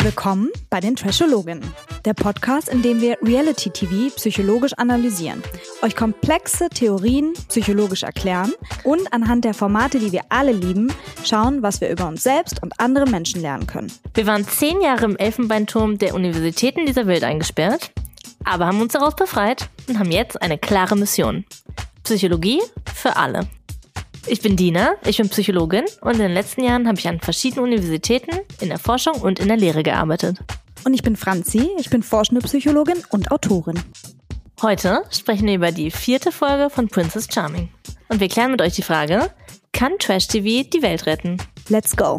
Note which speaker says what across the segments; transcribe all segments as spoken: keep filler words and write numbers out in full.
Speaker 1: Willkommen bei den Trashologinnen, der Podcast, in dem wir Reality-T V psychologisch analysieren, euch komplexe Theorien psychologisch erklären und anhand der Formate, die wir alle lieben, schauen, was wir über uns selbst und andere Menschen lernen können.
Speaker 2: Wir waren zehn Jahre im Elfenbeinturm der Universitäten dieser Welt eingesperrt, aber haben uns daraus befreit und haben jetzt eine klare Mission. Psychologie für alle. Ich bin Dina, ich bin Psychologin und in den letzten Jahren habe ich an verschiedenen Universitäten, in der Forschung und in der Lehre gearbeitet.
Speaker 1: Und ich bin Franzi, ich bin forschende Psychologin und Autorin.
Speaker 2: Heute sprechen wir über die vierte Folge von Princess Charming. Und wir klären mit euch die Frage, kann Trash-T V die Welt retten?
Speaker 1: Let's go!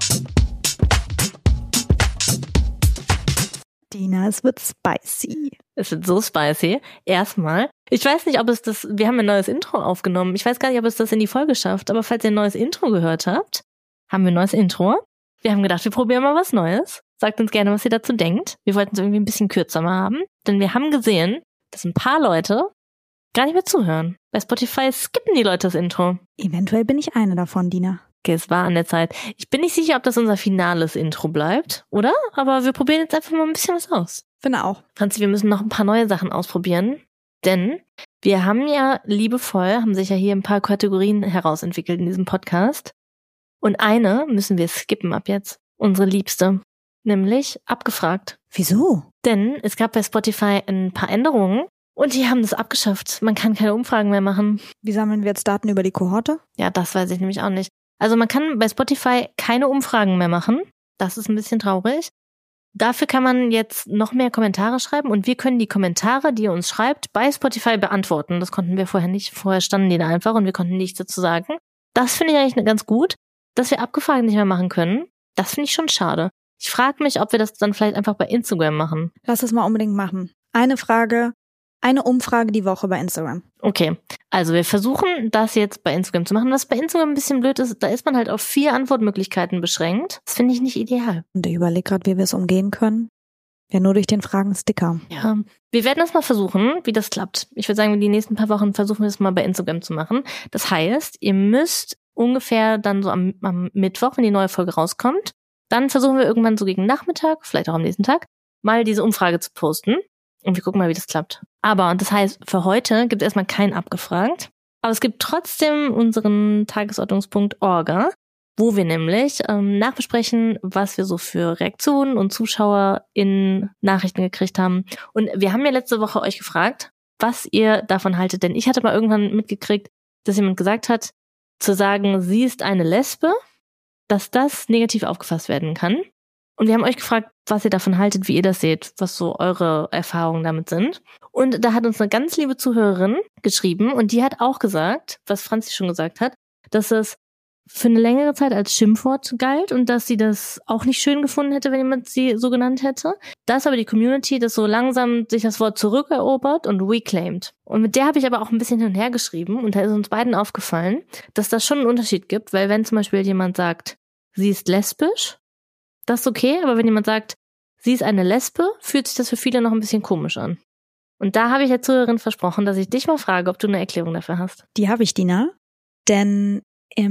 Speaker 1: Dina, es wird spicy.
Speaker 2: Es wird so spicy. Erstmal, ich weiß nicht, ob es das, wir haben ein neues Intro aufgenommen. Ich weiß gar nicht, ob es das in die Folge schafft. Aber falls ihr ein neues Intro gehört habt, haben wir ein neues Intro. Wir haben gedacht, wir probieren mal was Neues. Sagt uns gerne, was ihr dazu denkt. Wir wollten es irgendwie ein bisschen kürzer mal haben. Denn wir haben gesehen, dass ein paar Leute gar nicht mehr zuhören. Bei Spotify skippen die Leute das Intro.
Speaker 1: Eventuell bin ich eine davon, Dina.
Speaker 2: Okay, es war an der Zeit. Ich bin nicht sicher, ob das unser finales Intro bleibt, oder? Aber wir probieren jetzt einfach mal ein bisschen was aus.
Speaker 1: Finde auch.
Speaker 2: Franzi, wir müssen noch ein paar neue Sachen ausprobieren, denn wir haben ja liebevoll, haben sich ja hier ein paar Kategorien herausentwickelt in diesem Podcast. Und eine müssen wir skippen ab jetzt. Unsere liebste. Nämlich abgefragt.
Speaker 1: Wieso?
Speaker 2: Denn es gab bei Spotify ein paar Änderungen und die haben das abgeschafft. Man kann keine Umfragen mehr machen.
Speaker 1: Wie sammeln wir jetzt Daten über die Kohorte?
Speaker 2: Ja, das weiß ich nämlich auch nicht. Also man kann bei Spotify keine Umfragen mehr machen. Das ist ein bisschen traurig. Dafür kann man jetzt noch mehr Kommentare schreiben und wir können die Kommentare, die ihr uns schreibt, bei Spotify beantworten. Das konnten wir vorher nicht. Vorher standen die da einfach und wir konnten nichts dazu sagen. Das finde ich eigentlich ganz gut. Dass wir Abgefragt nicht mehr machen können, das finde ich schon schade. Ich frage mich, ob wir das dann vielleicht einfach bei Instagram machen.
Speaker 1: Lass es mal unbedingt machen. Eine Frage, eine Umfrage die Woche bei Instagram.
Speaker 2: Okay, also wir versuchen das jetzt bei Instagram zu machen. Was bei Instagram ein bisschen blöd ist, da ist man halt auf vier Antwortmöglichkeiten beschränkt. Das finde ich nicht ideal.
Speaker 1: Und ich überlege gerade, wie wir es umgehen können. Ja, nur durch den Fragen-Sticker.
Speaker 2: Ja, wir werden das mal versuchen, wie das klappt. Ich würde sagen, die nächsten paar Wochen versuchen wir das mal bei Instagram zu machen. Das heißt, ihr müsst ungefähr dann so am, am Mittwoch, wenn die neue Folge rauskommt, dann versuchen wir irgendwann so gegen Nachmittag, vielleicht auch am nächsten Tag, mal diese Umfrage zu posten. Und wir gucken mal, wie das klappt. Aber, das heißt, für heute gibt es erstmal keinen Abgefragt. Aber es gibt trotzdem unseren Tagesordnungspunkt Orga, wo wir nämlich ähm, nachbesprechen, was wir so für Reaktionen und Zuschauer in Nachrichten gekriegt haben. Und wir haben ja letzte Woche euch gefragt, was ihr davon haltet. Denn ich hatte mal irgendwann mitgekriegt, dass jemand gesagt hat, zu sagen, sie ist eine Lesbe, dass das negativ aufgefasst werden kann. Und wir haben euch gefragt, was ihr davon haltet, wie ihr das seht, was so eure Erfahrungen damit sind. Und da hat uns eine ganz liebe Zuhörerin geschrieben und die hat auch gesagt, was Franzi schon gesagt hat, dass es für eine längere Zeit als Schimpfwort galt und dass sie das auch nicht schön gefunden hätte, wenn jemand sie so genannt hätte. Dass aber die Community das so langsam sich das Wort zurückerobert und reclaimed. Und mit der habe ich aber auch ein bisschen hin und her geschrieben und da ist uns beiden aufgefallen, dass das schon einen Unterschied gibt, weil wenn zum Beispiel jemand sagt, sie ist lesbisch, das ist okay, aber wenn jemand sagt, sie ist eine Lesbe, fühlt sich das für viele noch ein bisschen komisch an. Und da habe ich der Zuhörerin versprochen, dass ich dich mal frage, ob du eine Erklärung dafür hast.
Speaker 1: Die habe ich, Dina. Denn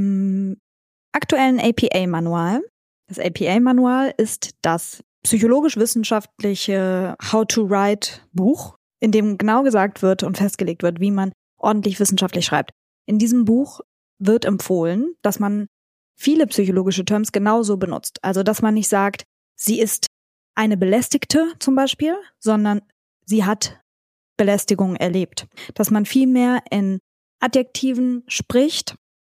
Speaker 1: im aktuellen A P A-Manual, das A P A-Manual ist das psychologisch-wissenschaftliche How-to-Write-Buch, in dem genau gesagt wird und festgelegt wird, wie man ordentlich wissenschaftlich schreibt. In diesem Buch wird empfohlen, dass man viele psychologische Terms genauso benutzt. Also, dass man nicht sagt, sie ist eine Belästigte zum Beispiel, sondern sie hat Belästigung erlebt. Dass man viel mehr in Adjektiven spricht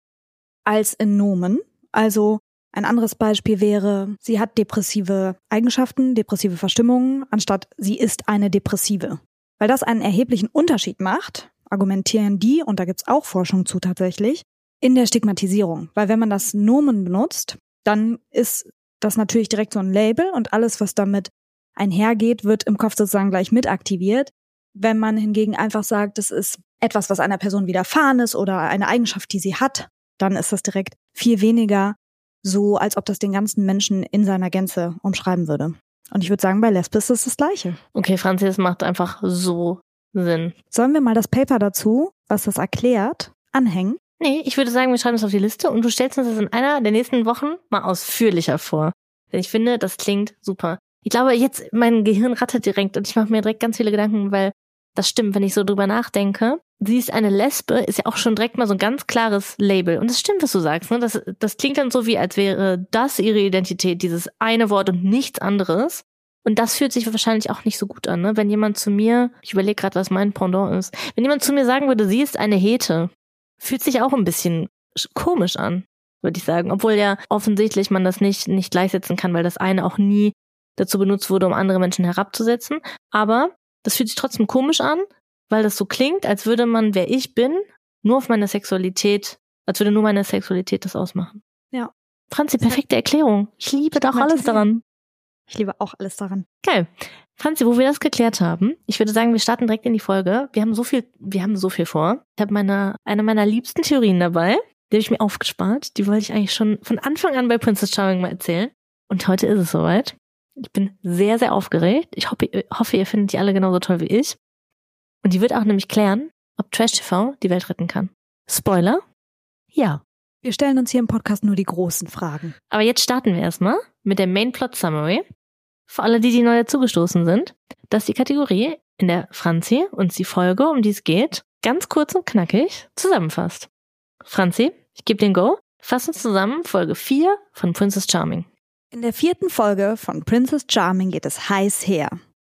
Speaker 1: als in Nomen. Also, ein anderes Beispiel wäre, sie hat depressive Eigenschaften, depressive Verstimmungen, anstatt sie ist eine Depressive. Weil das einen erheblichen Unterschied macht, argumentieren die, und da gibt's auch Forschung zu tatsächlich, in der Stigmatisierung. Weil wenn man das Nomen benutzt, dann ist das natürlich direkt so ein Label und alles, was damit einhergeht, wird im Kopf sozusagen gleich mit aktiviert. Wenn man hingegen einfach sagt, das ist etwas, was einer Person widerfahren ist oder eine Eigenschaft, die sie hat, dann ist das direkt viel weniger so, als ob das den ganzen Menschen in seiner Gänze umschreiben würde. Und ich würde sagen, bei Lesbe ist es das Gleiche.
Speaker 2: Okay, Franzi, das macht einfach so Sinn.
Speaker 1: Sollen wir mal das Paper dazu, was das erklärt, anhängen?
Speaker 2: Nee, ich würde sagen, wir schreiben es auf die Liste und du stellst uns das in einer der nächsten Wochen mal ausführlicher vor. Denn ich finde, das klingt super. Ich glaube, jetzt mein Gehirn rattert direkt und ich mache mir direkt ganz viele Gedanken, weil das stimmt, wenn ich so drüber nachdenke. Sie ist eine Lesbe, ist ja auch schon direkt mal so ein ganz klares Label. Und das stimmt, was du sagst. Ne? Das, das klingt dann so, wie als wäre das ihre Identität, dieses eine Wort und nichts anderes. Und das fühlt sich wahrscheinlich auch nicht so gut an, ne? Wenn jemand zu mir, ich überlege gerade, was mein Pendant ist, wenn jemand zu mir sagen würde, sie ist eine Hete, fühlt sich auch ein bisschen komisch an, würde ich sagen. Obwohl ja offensichtlich man das nicht, nicht gleichsetzen kann, weil das eine auch nie dazu benutzt wurde, um andere Menschen herabzusetzen. Aber das fühlt sich trotzdem komisch an, weil das so klingt, als würde man, wer ich bin, nur auf meine Sexualität, als würde nur meine Sexualität das ausmachen.
Speaker 1: Ja.
Speaker 2: Franzi, perfekte Erklärung. Ich liebe doch alles daran.
Speaker 1: Ich liebe auch alles daran.
Speaker 2: Geil. Franzi, wo wir das geklärt haben, ich würde sagen, wir starten direkt in die Folge. Wir haben so viel, wir haben so viel vor. Ich habe meine, eine meiner liebsten Theorien dabei. Die habe ich mir aufgespart. Die wollte ich eigentlich schon von Anfang an bei Princess Charming mal erzählen. Und heute ist es soweit. Ich bin sehr, sehr aufgeregt. Ich hoffe, hoffe, ihr findet die alle genauso toll wie ich. Und die wird auch nämlich klären, ob Trash-T V die Welt retten kann. Spoiler? Ja.
Speaker 1: Wir stellen uns hier im Podcast nur die großen Fragen.
Speaker 2: Aber jetzt starten wir erstmal mit der Main Plot Summary. Für alle, die, die neu dazugestoßen sind, dass die Kategorie, in der Franzi uns die Folge, um die es geht, ganz kurz und knackig zusammenfasst. Franzi, ich gebe den Go. Fass uns zusammen Folge vier von Princess Charming.
Speaker 1: In der vierten Folge von Princess Charming geht es heiß her.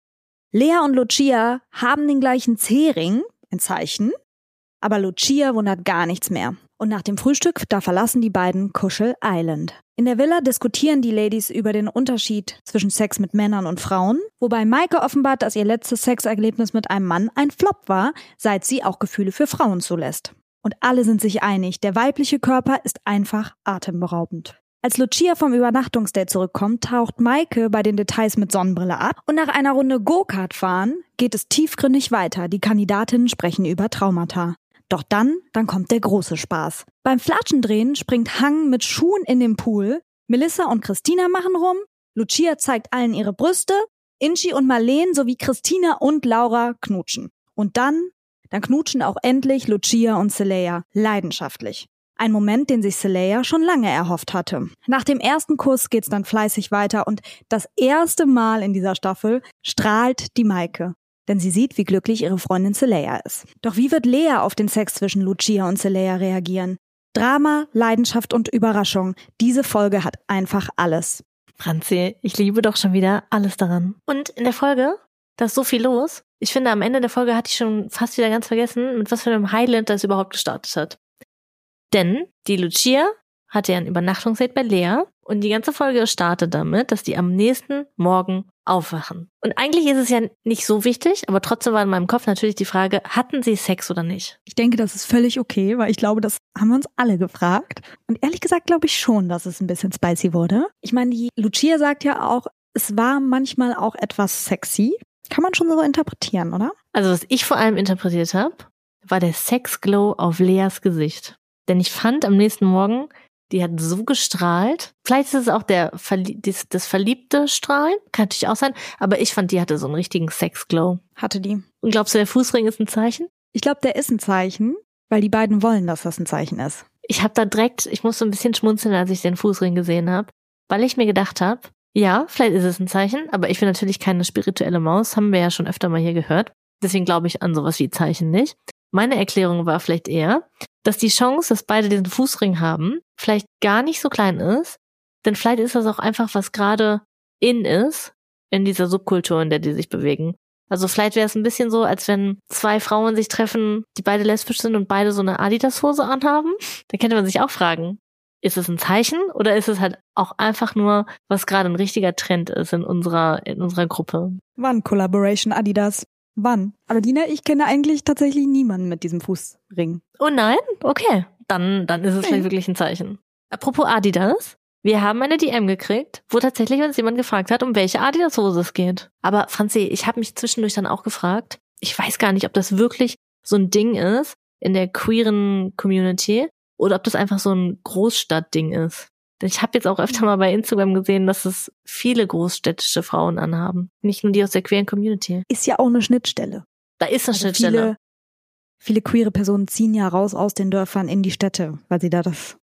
Speaker 1: Lea und Lucia haben den gleichen C-Ring, ein Zeichen, aber Lucia wundert gar nichts mehr. Und nach dem Frühstück, da verlassen die beiden Kuschel Island. In der Villa diskutieren die Ladies über den Unterschied zwischen Sex mit Männern und Frauen, wobei Maike offenbart, dass ihr letztes Sexerlebnis mit einem Mann ein Flop war, seit sie auch Gefühle für Frauen zulässt. Und alle sind sich einig, der weibliche Körper ist einfach atemberaubend. Als Lucia vom Übernachtungsdate zurückkommt, taucht Maike bei den Details mit Sonnenbrille ab und nach einer Runde Go-Kart fahren geht es tiefgründig weiter. Die Kandidatinnen sprechen über Traumata. Doch dann, dann kommt der große Spaß. Beim Flatschendrehen springt Hang mit Schuhen in den Pool, Melissa und Christina machen rum, Lucia zeigt allen ihre Brüste, Inchi und Marleen sowie Christina und Laura knutschen. Und dann, dann knutschen auch endlich Lucia und Celaya leidenschaftlich. Ein Moment, den sich Celaya schon lange erhofft hatte. Nach dem ersten Kuss geht's dann fleißig weiter und das erste Mal in dieser Staffel strahlt die Maike. Denn sie sieht, wie glücklich ihre Freundin Celaya ist. Doch wie wird Lea auf den Sex zwischen Lucia und Celaya reagieren? Drama, Leidenschaft und Überraschung. Diese Folge hat einfach alles.
Speaker 2: Franzi, ich liebe doch schon wieder alles daran. Und in der Folge, da ist so viel los. Ich finde, am Ende der Folge hatte ich schon fast wieder ganz vergessen, mit was für einem Highlight das überhaupt gestartet hat. Denn die Lucia hatte ja ein Übernachtungsdate bei Lea und die ganze Folge startet damit, dass die am nächsten Morgen aufwachen. Und eigentlich ist es ja nicht so wichtig, aber trotzdem war in meinem Kopf natürlich die Frage, hatten sie Sex oder nicht?
Speaker 1: Ich denke, das ist völlig okay, weil ich glaube, das haben wir uns alle gefragt. Und ehrlich gesagt glaube ich schon, dass es ein bisschen spicy wurde. Ich meine, die Lucia sagt ja auch, es war manchmal auch etwas sexy. Kann man schon so interpretieren, oder?
Speaker 2: Also was ich vor allem interpretiert habe, war der Sex-Glow auf Leas Gesicht. Denn ich fand am nächsten Morgen, die hat so gestrahlt. Vielleicht ist es auch der Verlie- das, das verliebte Strahlen, kann natürlich auch sein. Aber ich fand, die hatte so einen richtigen Sex-Glow.
Speaker 1: Hatte die.
Speaker 2: Und glaubst du, der Fußring ist ein Zeichen?
Speaker 1: Ich glaube, der ist ein Zeichen, weil die beiden wollen, dass das ein Zeichen ist.
Speaker 2: Ich habe da direkt, ich musste ein bisschen schmunzeln, als ich den Fußring gesehen habe, weil ich mir gedacht habe, ja, vielleicht ist es ein Zeichen, aber ich bin natürlich keine spirituelle Maus, haben wir ja schon öfter mal hier gehört. Deswegen glaube ich an sowas wie Zeichen nicht. Meine Erklärung war vielleicht eher, dass die Chance, dass beide diesen Fußring haben, vielleicht gar nicht so klein ist, denn vielleicht ist das auch einfach, was gerade in ist, in dieser Subkultur, in der die sich bewegen. Also vielleicht wäre es ein bisschen so, als wenn zwei Frauen sich treffen, die beide lesbisch sind und beide so eine Adidas-Hose anhaben. Da könnte man sich auch fragen, ist es ein Zeichen oder ist es halt auch einfach nur, was gerade ein richtiger Trend ist in unserer, in unserer Gruppe?
Speaker 1: Wann Collaboration Adidas? Wann? Aber Dina, ich kenne eigentlich tatsächlich niemanden mit diesem Fußring.
Speaker 2: Oh nein? Okay. Dann, dann ist es
Speaker 1: Nee.
Speaker 2: vielleicht wirklich ein Zeichen. Apropos Adidas. Wir haben eine D M gekriegt, wo tatsächlich uns jemand gefragt hat, um welche Adidas-Hose es geht. Aber Franzi, ich habe mich zwischendurch dann auch gefragt, ich weiß gar nicht, ob das wirklich so ein Ding ist in der queeren Community oder ob das einfach so ein Großstadtding ist. Denn ich habe jetzt auch öfter mal bei Instagram gesehen, dass es viele großstädtische Frauen anhaben. Nicht nur die aus der queeren Community.
Speaker 1: Ist ja auch eine Schnittstelle.
Speaker 2: Da ist eine
Speaker 1: Also
Speaker 2: Schnittstelle.
Speaker 1: Viele, viele queere Personen ziehen ja raus aus den Dörfern in die Städte, weil sie da das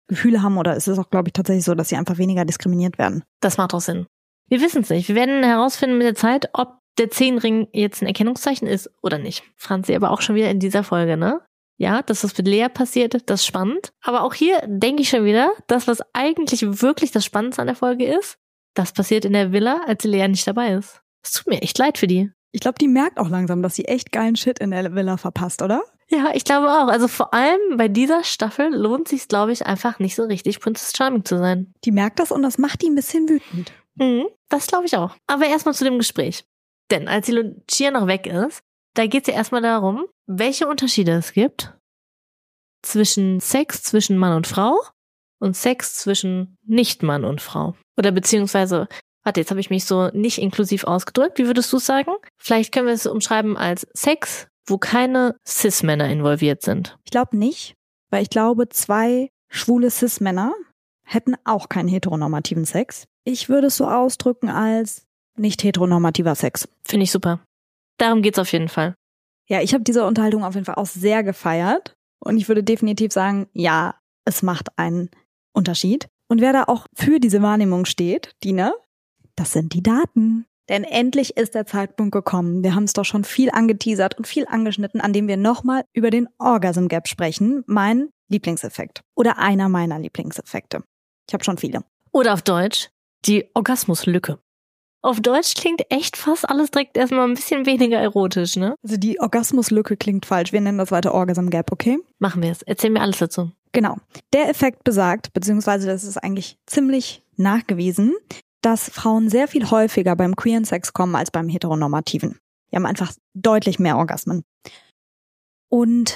Speaker 1: Gefühle haben oder ist es auch, glaube ich, tatsächlich so, dass sie einfach weniger diskriminiert werden?
Speaker 2: Das macht auch Sinn. Wir wissen es nicht. Wir werden herausfinden mit der Zeit, ob der Zehenring jetzt ein Erkennungszeichen ist oder nicht. Franzi aber auch schon wieder in dieser Folge, ne? Ja, dass das mit Lea passiert, das ist spannend. Aber auch hier denke ich schon wieder, das, was eigentlich wirklich das Spannendste an der Folge ist, das passiert in der Villa, als Lea nicht dabei ist. Es tut mir echt leid für die.
Speaker 1: Ich glaube, die merkt auch langsam, dass sie echt geilen Shit in der Villa verpasst, oder?
Speaker 2: Ja, ich glaube auch. Also vor allem bei dieser Staffel lohnt sich, glaube ich, einfach nicht so richtig Princess Charming zu sein.
Speaker 1: Die merkt das und das macht die ein bisschen wütend.
Speaker 2: Mhm, das glaube ich auch. Aber erstmal zu dem Gespräch. Denn als die Lucia noch weg ist, da geht es ja erstmal darum, welche Unterschiede es gibt zwischen Sex zwischen Mann und Frau und Sex zwischen Nicht-Mann und Frau. Oder beziehungsweise, warte, jetzt habe ich mich so nicht inklusiv ausgedrückt. Wie würdest du es sagen? Vielleicht können wir es umschreiben als Sex, wo keine Cis-Männer involviert sind.
Speaker 1: Ich glaube nicht, weil ich glaube, zwei schwule Cis-Männer hätten auch keinen heteronormativen Sex. Ich würde es so ausdrücken als nicht heteronormativer Sex.
Speaker 2: Finde ich super. Darum geht's auf jeden Fall.
Speaker 1: Ja, ich habe diese Unterhaltung auf jeden Fall auch sehr gefeiert. Und ich würde definitiv sagen, ja, es macht einen Unterschied. Und wer da auch für diese Wahrnehmung steht, Dina, das sind die Daten. Denn endlich ist der Zeitpunkt gekommen. Wir haben es doch schon viel angeteasert und viel angeschnitten, an dem wir nochmal über den Orgasm Gap sprechen. Mein Lieblingseffekt. Oder einer meiner Lieblingseffekte. Ich habe schon viele.
Speaker 2: Oder auf Deutsch, die Orgasmuslücke. Auf Deutsch klingt echt fast alles direkt erstmal ein bisschen weniger erotisch, ne?
Speaker 1: Also die Orgasmuslücke klingt falsch. Wir nennen das weiter Orgasm Gap, okay?
Speaker 2: Machen wir es. Erzähl mir alles dazu.
Speaker 1: Genau. Der Effekt besagt, beziehungsweise das ist eigentlich ziemlich nachgewiesen, dass Frauen sehr viel häufiger beim queeren Sex kommen als beim heteronormativen. Die haben einfach deutlich mehr Orgasmen. Und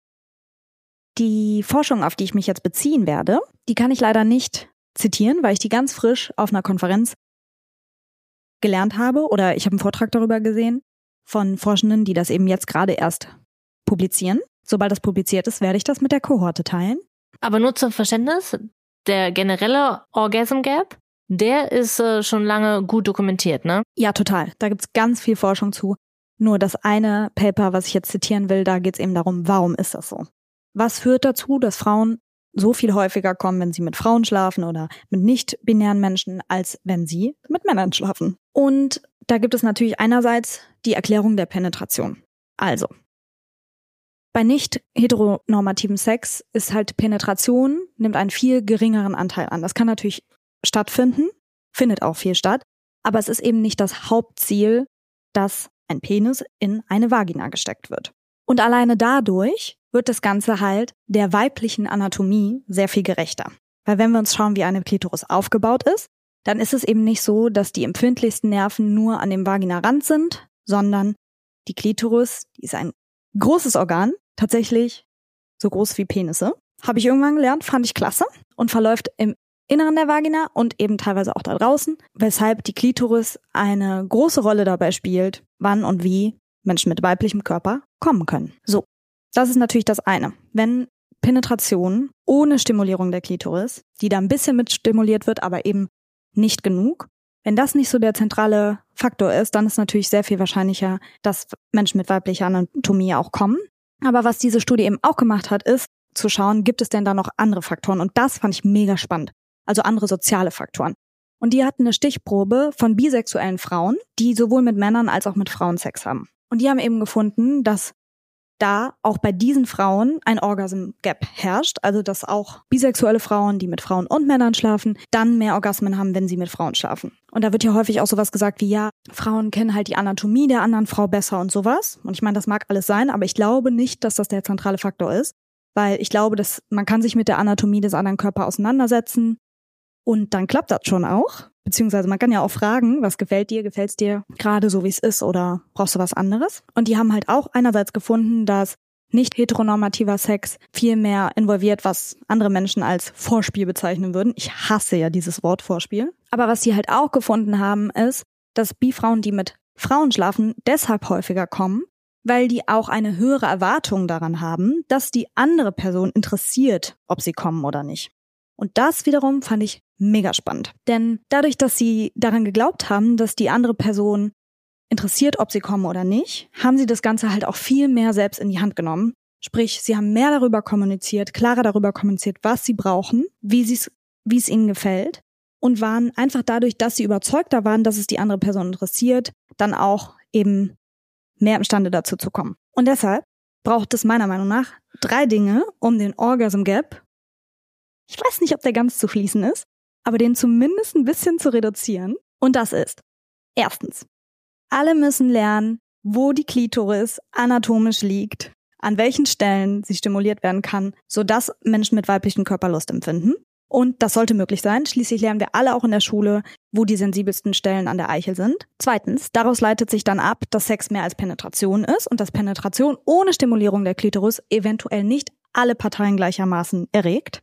Speaker 1: die Forschung, auf die ich mich jetzt beziehen werde, die kann ich leider nicht zitieren, weil ich die ganz frisch auf einer Konferenz gelernt habe oder ich habe einen Vortrag darüber gesehen von Forschenden, die das eben jetzt gerade erst publizieren. Sobald das publiziert ist, werde ich das mit der Kohorte teilen.
Speaker 2: Aber nur zum Verständnis, der generelle Orgasm Gap, der ist äh, schon lange gut dokumentiert, ne?
Speaker 1: Ja, total. Da gibt's ganz viel Forschung zu. Nur das eine Paper, was ich jetzt zitieren will, da geht's eben darum, warum ist das so? Was führt dazu, dass Frauen so viel häufiger kommen, wenn sie mit Frauen schlafen oder mit nicht-binären Menschen, als wenn sie mit Männern schlafen? Und da gibt es natürlich einerseits die Erklärung der Penetration. Also, bei nicht heteronormativen Sex ist halt Penetration, nimmt einen viel geringeren Anteil an. Das kann natürlich stattfinden, findet auch viel statt, aber es ist eben nicht das Hauptziel, dass ein Penis in eine Vagina gesteckt wird. Und alleine dadurch wird das Ganze halt der weiblichen Anatomie sehr viel gerechter. Weil wenn wir uns schauen, wie eine Klitoris aufgebaut ist, dann ist es eben nicht so, dass die empfindlichsten Nerven nur an dem Vaginarand sind, sondern die Klitoris, die ist ein großes Organ, tatsächlich so groß wie Penisse. Habe ich irgendwann gelernt, fand ich klasse und verläuft im Inneren der Vagina und eben teilweise auch da draußen, weshalb die Klitoris eine große Rolle dabei spielt, wann und wie Menschen mit weiblichem Körper kommen können. So, das ist natürlich das eine. Wenn Penetration ohne Stimulierung der Klitoris, die da ein bisschen mit stimuliert wird, aber eben nicht genug, wenn das nicht so der zentrale Faktor ist, dann ist natürlich sehr viel wahrscheinlicher, dass Menschen mit weiblicher Anatomie auch kommen. Aber was diese Studie eben auch gemacht hat, ist zu schauen, gibt es denn da noch andere Faktoren? Und das fand ich mega spannend. Also andere soziale Faktoren. Und die hatten eine Stichprobe von bisexuellen Frauen, die sowohl mit Männern als auch mit Frauen Sex haben. Und die haben eben gefunden, dass da auch bei diesen Frauen ein Orgasm Gap herrscht, also dass auch bisexuelle Frauen, die mit Frauen und Männern schlafen, dann mehr Orgasmen haben, wenn sie mit Frauen schlafen. Und da wird ja häufig auch sowas gesagt wie, ja, Frauen kennen halt die Anatomie der anderen Frau besser und sowas. Und ich meine, das mag alles sein, aber ich glaube nicht, dass das der zentrale Faktor ist, weil ich glaube, dass man kann sich mit der Anatomie des anderen Körpers auseinandersetzen und dann klappt das schon auch. Beziehungsweise man kann ja auch fragen, was gefällt dir, gefällt's dir gerade so, wie es ist oder brauchst du was anderes? Und die haben halt auch einerseits gefunden, dass nicht heteronormativer Sex viel mehr involviert, was andere Menschen als Vorspiel bezeichnen würden. Ich hasse ja dieses Wort Vorspiel. Aber was die halt auch gefunden haben, ist, dass Bi-Frauen, die mit Frauen schlafen, deshalb häufiger kommen, weil die auch eine höhere Erwartung daran haben, dass die andere Person interessiert, ob sie kommen oder nicht. Und das wiederum fand ich mega spannend. Denn dadurch, dass sie daran geglaubt haben, dass die andere Person interessiert, ob sie kommen oder nicht, haben sie das Ganze halt auch viel mehr selbst in die Hand genommen Sprich, sie haben mehr darüber kommuniziert, klarer darüber kommuniziert, was sie brauchen, wie sie es, wie es ihnen gefällt und waren einfach dadurch, dass sie überzeugter waren, dass es die andere Person interessiert, dann auch eben mehr imstande dazu zu kommen. Und deshalb braucht es meiner Meinung nach drei Dinge, um den Orgasm Gap, ich weiß nicht, ob der ganz zu schließen ist, aber den zumindest ein bisschen zu reduzieren. Und das ist, erstens, alle müssen lernen, wo die Klitoris anatomisch liegt, an welchen Stellen sie stimuliert werden kann, sodass Menschen mit weiblichen Körper Lust empfinden. Und das sollte möglich sein. Schließlich lernen wir alle auch in der Schule, wo die sensibelsten Stellen an der Eichel sind. Zweitens, daraus leitet sich dann ab, dass Sex mehr als Penetration ist und dass Penetration ohne Stimulierung der Klitoris eventuell nicht alle Parteien gleichermaßen erregt.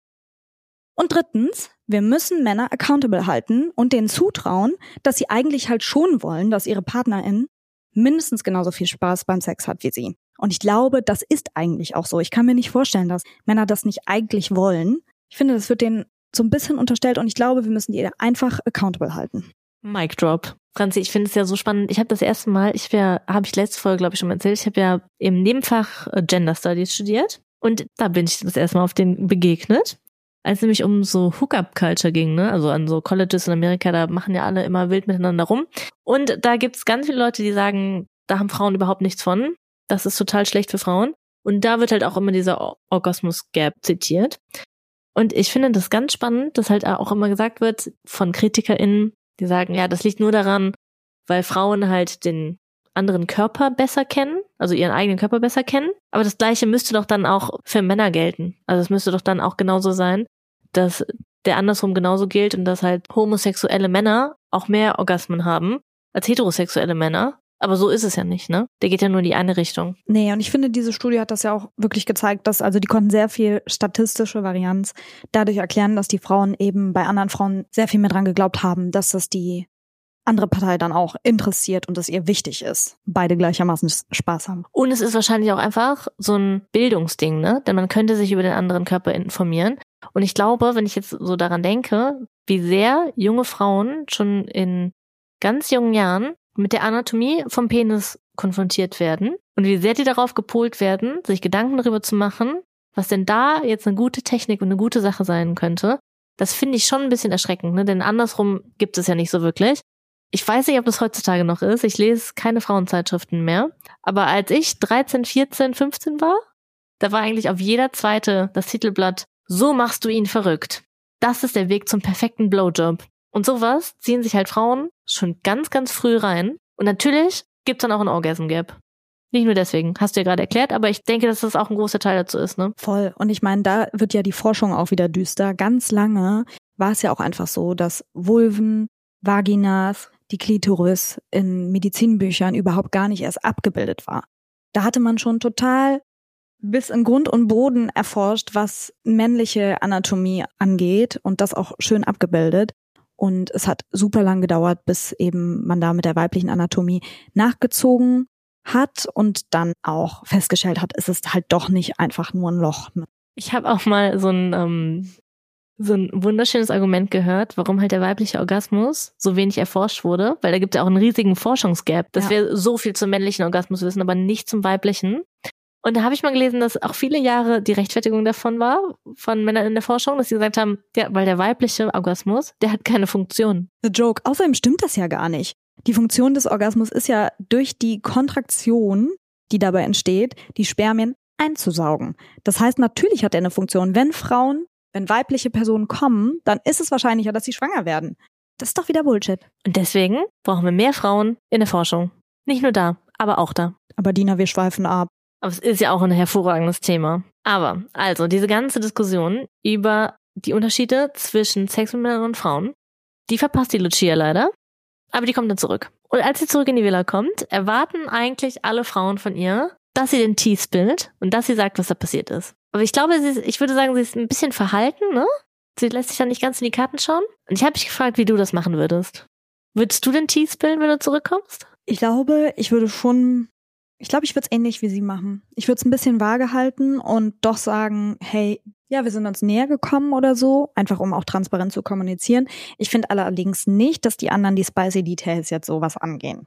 Speaker 1: Und drittens, wir müssen Männer accountable halten und denen zutrauen, dass sie eigentlich halt schon wollen, dass ihre Partnerin mindestens genauso viel Spaß beim Sex hat wie sie. Und ich glaube, das ist eigentlich auch so. Ich kann mir nicht vorstellen, dass Männer das nicht eigentlich wollen. Ich finde, das wird denen so ein bisschen unterstellt und ich glaube, wir müssen die einfach accountable halten.
Speaker 2: Mic drop. Franzi, ich finde es ja so spannend. Ich habe das erste Mal, ich wäre, habe ich letzte Folge, glaube ich, schon mal erzählt, ich habe ja im Nebenfach Gender Studies studiert und da bin ich das erste Mal auf den begegnet, als es nämlich um so Hookup-Culture ging, ne? Also an so Colleges in Amerika, da machen ja alle immer wild miteinander rum. Und da gibt's ganz viele Leute, die sagen, da haben Frauen überhaupt nichts von. Das ist total schlecht für Frauen. Und da wird halt auch immer dieser Orgasmus-Gap zitiert. Und ich finde das ganz spannend, dass halt auch immer gesagt wird von KritikerInnen, die sagen, ja, das liegt nur daran, weil Frauen halt den anderen Körper besser kennen, also ihren eigenen Körper besser kennen. Aber das Gleiche müsste doch dann auch für Männer gelten. Also es müsste doch dann auch genauso sein, dass der andersrum genauso gilt und dass halt homosexuelle Männer auch mehr Orgasmen haben als heterosexuelle Männer. Aber so ist es ja nicht, ne? Der geht ja nur in die eine Richtung.
Speaker 1: Nee, und ich finde, diese Studie hat das ja auch wirklich gezeigt, dass, also die konnten sehr viel statistische Varianz dadurch erklären, dass die Frauen eben bei anderen Frauen sehr viel mehr dran geglaubt haben, dass das die andere Partei dann auch interessiert und dass ihr wichtig ist. Beide gleichermaßen Spaß haben.
Speaker 2: Und es ist wahrscheinlich auch einfach so ein Bildungsding, ne? Denn man könnte sich über den anderen Körper informieren. Und ich glaube, wenn ich jetzt so daran denke, wie sehr junge Frauen schon in ganz jungen Jahren mit der Anatomie vom Penis konfrontiert werden und wie sehr die darauf gepolt werden, sich Gedanken darüber zu machen, was denn da jetzt eine gute Technik und eine gute Sache sein könnte, das finde ich schon ein bisschen erschreckend, ne? Denn andersrum gibt es ja nicht so wirklich. Ich weiß nicht, ob das heutzutage noch ist. Ich lese keine Frauenzeitschriften mehr. Aber als ich dreizehn, vierzehn, fünfzehn war, da war eigentlich auf jeder zweite das Titelblatt "So machst du ihn verrückt. Das ist der Weg zum perfekten Blowjob." Und sowas ziehen sich halt Frauen schon ganz, ganz früh rein. Und natürlich gibt's dann auch ein Orgasm Gap. Nicht nur deswegen, hast du ja gerade erklärt, aber ich denke, dass das auch ein großer Teil dazu ist, ne?
Speaker 1: Voll. Und ich meine, da wird ja die Forschung auch wieder düster. Ganz lange war es ja auch einfach so, dass Vulven, Vaginas, die Klitoris in Medizinbüchern überhaupt gar nicht erst abgebildet war. Da hatte man schon total bis in Grund und Boden erforscht, was männliche Anatomie angeht und das auch schön abgebildet. Und es hat super lang gedauert, bis eben man da mit der weiblichen Anatomie nachgezogen hat und dann auch festgestellt hat, es ist halt doch nicht einfach nur ein Loch.
Speaker 2: Ich habe auch mal so ein ähm, so ein wunderschönes Argument gehört, warum halt der weibliche Orgasmus so wenig erforscht wurde, weil da gibt es ja auch einen riesigen Forschungsgap, dass ja. wir so viel zum männlichen Orgasmus wissen, aber nicht zum weiblichen. Und da habe ich mal gelesen, dass auch viele Jahre die Rechtfertigung davon war, von Männern in der Forschung, dass sie gesagt haben, ja, weil der weibliche Orgasmus, der hat keine Funktion.
Speaker 1: The joke. Außerdem stimmt das ja gar nicht. Die Funktion des Orgasmus ist ja durch die Kontraktion, die dabei entsteht, die Spermien einzusaugen. Das heißt, natürlich hat er eine Funktion. Wenn Frauen, wenn weibliche Personen kommen, dann ist es wahrscheinlicher, dass sie schwanger werden. Das ist doch wieder Bullshit.
Speaker 2: Und deswegen brauchen wir mehr Frauen in der Forschung. Nicht nur da, aber auch da.
Speaker 1: Aber Dina, wir schweifen ab.
Speaker 2: Aber es ist ja auch ein hervorragendes Thema. Aber, also, diese ganze Diskussion über die Unterschiede zwischen Sex mit Männern und Frauen, die verpasst die Lucia leider, aber die kommt dann zurück. Und als sie zurück in die Villa kommt, erwarten eigentlich alle Frauen von ihr, dass sie den Tee spillt und dass sie sagt, was da passiert ist. Aber ich glaube, sie ist, ich würde sagen, sie ist ein bisschen verhalten, ne? Sie lässt sich dann nicht ganz in die Karten schauen. Und ich habe dich gefragt, wie du das machen würdest. Würdest du den Tee spillen, wenn du zurückkommst?
Speaker 1: Ich glaube, ich würde schon... Ich glaube, ich würde es ähnlich wie sie machen. Ich würde es ein bisschen vage halten und doch sagen, hey, ja, wir sind uns näher gekommen oder so, einfach um auch transparent zu kommunizieren. Ich finde allerdings nicht, dass die anderen die Spicy Details jetzt sowas angehen.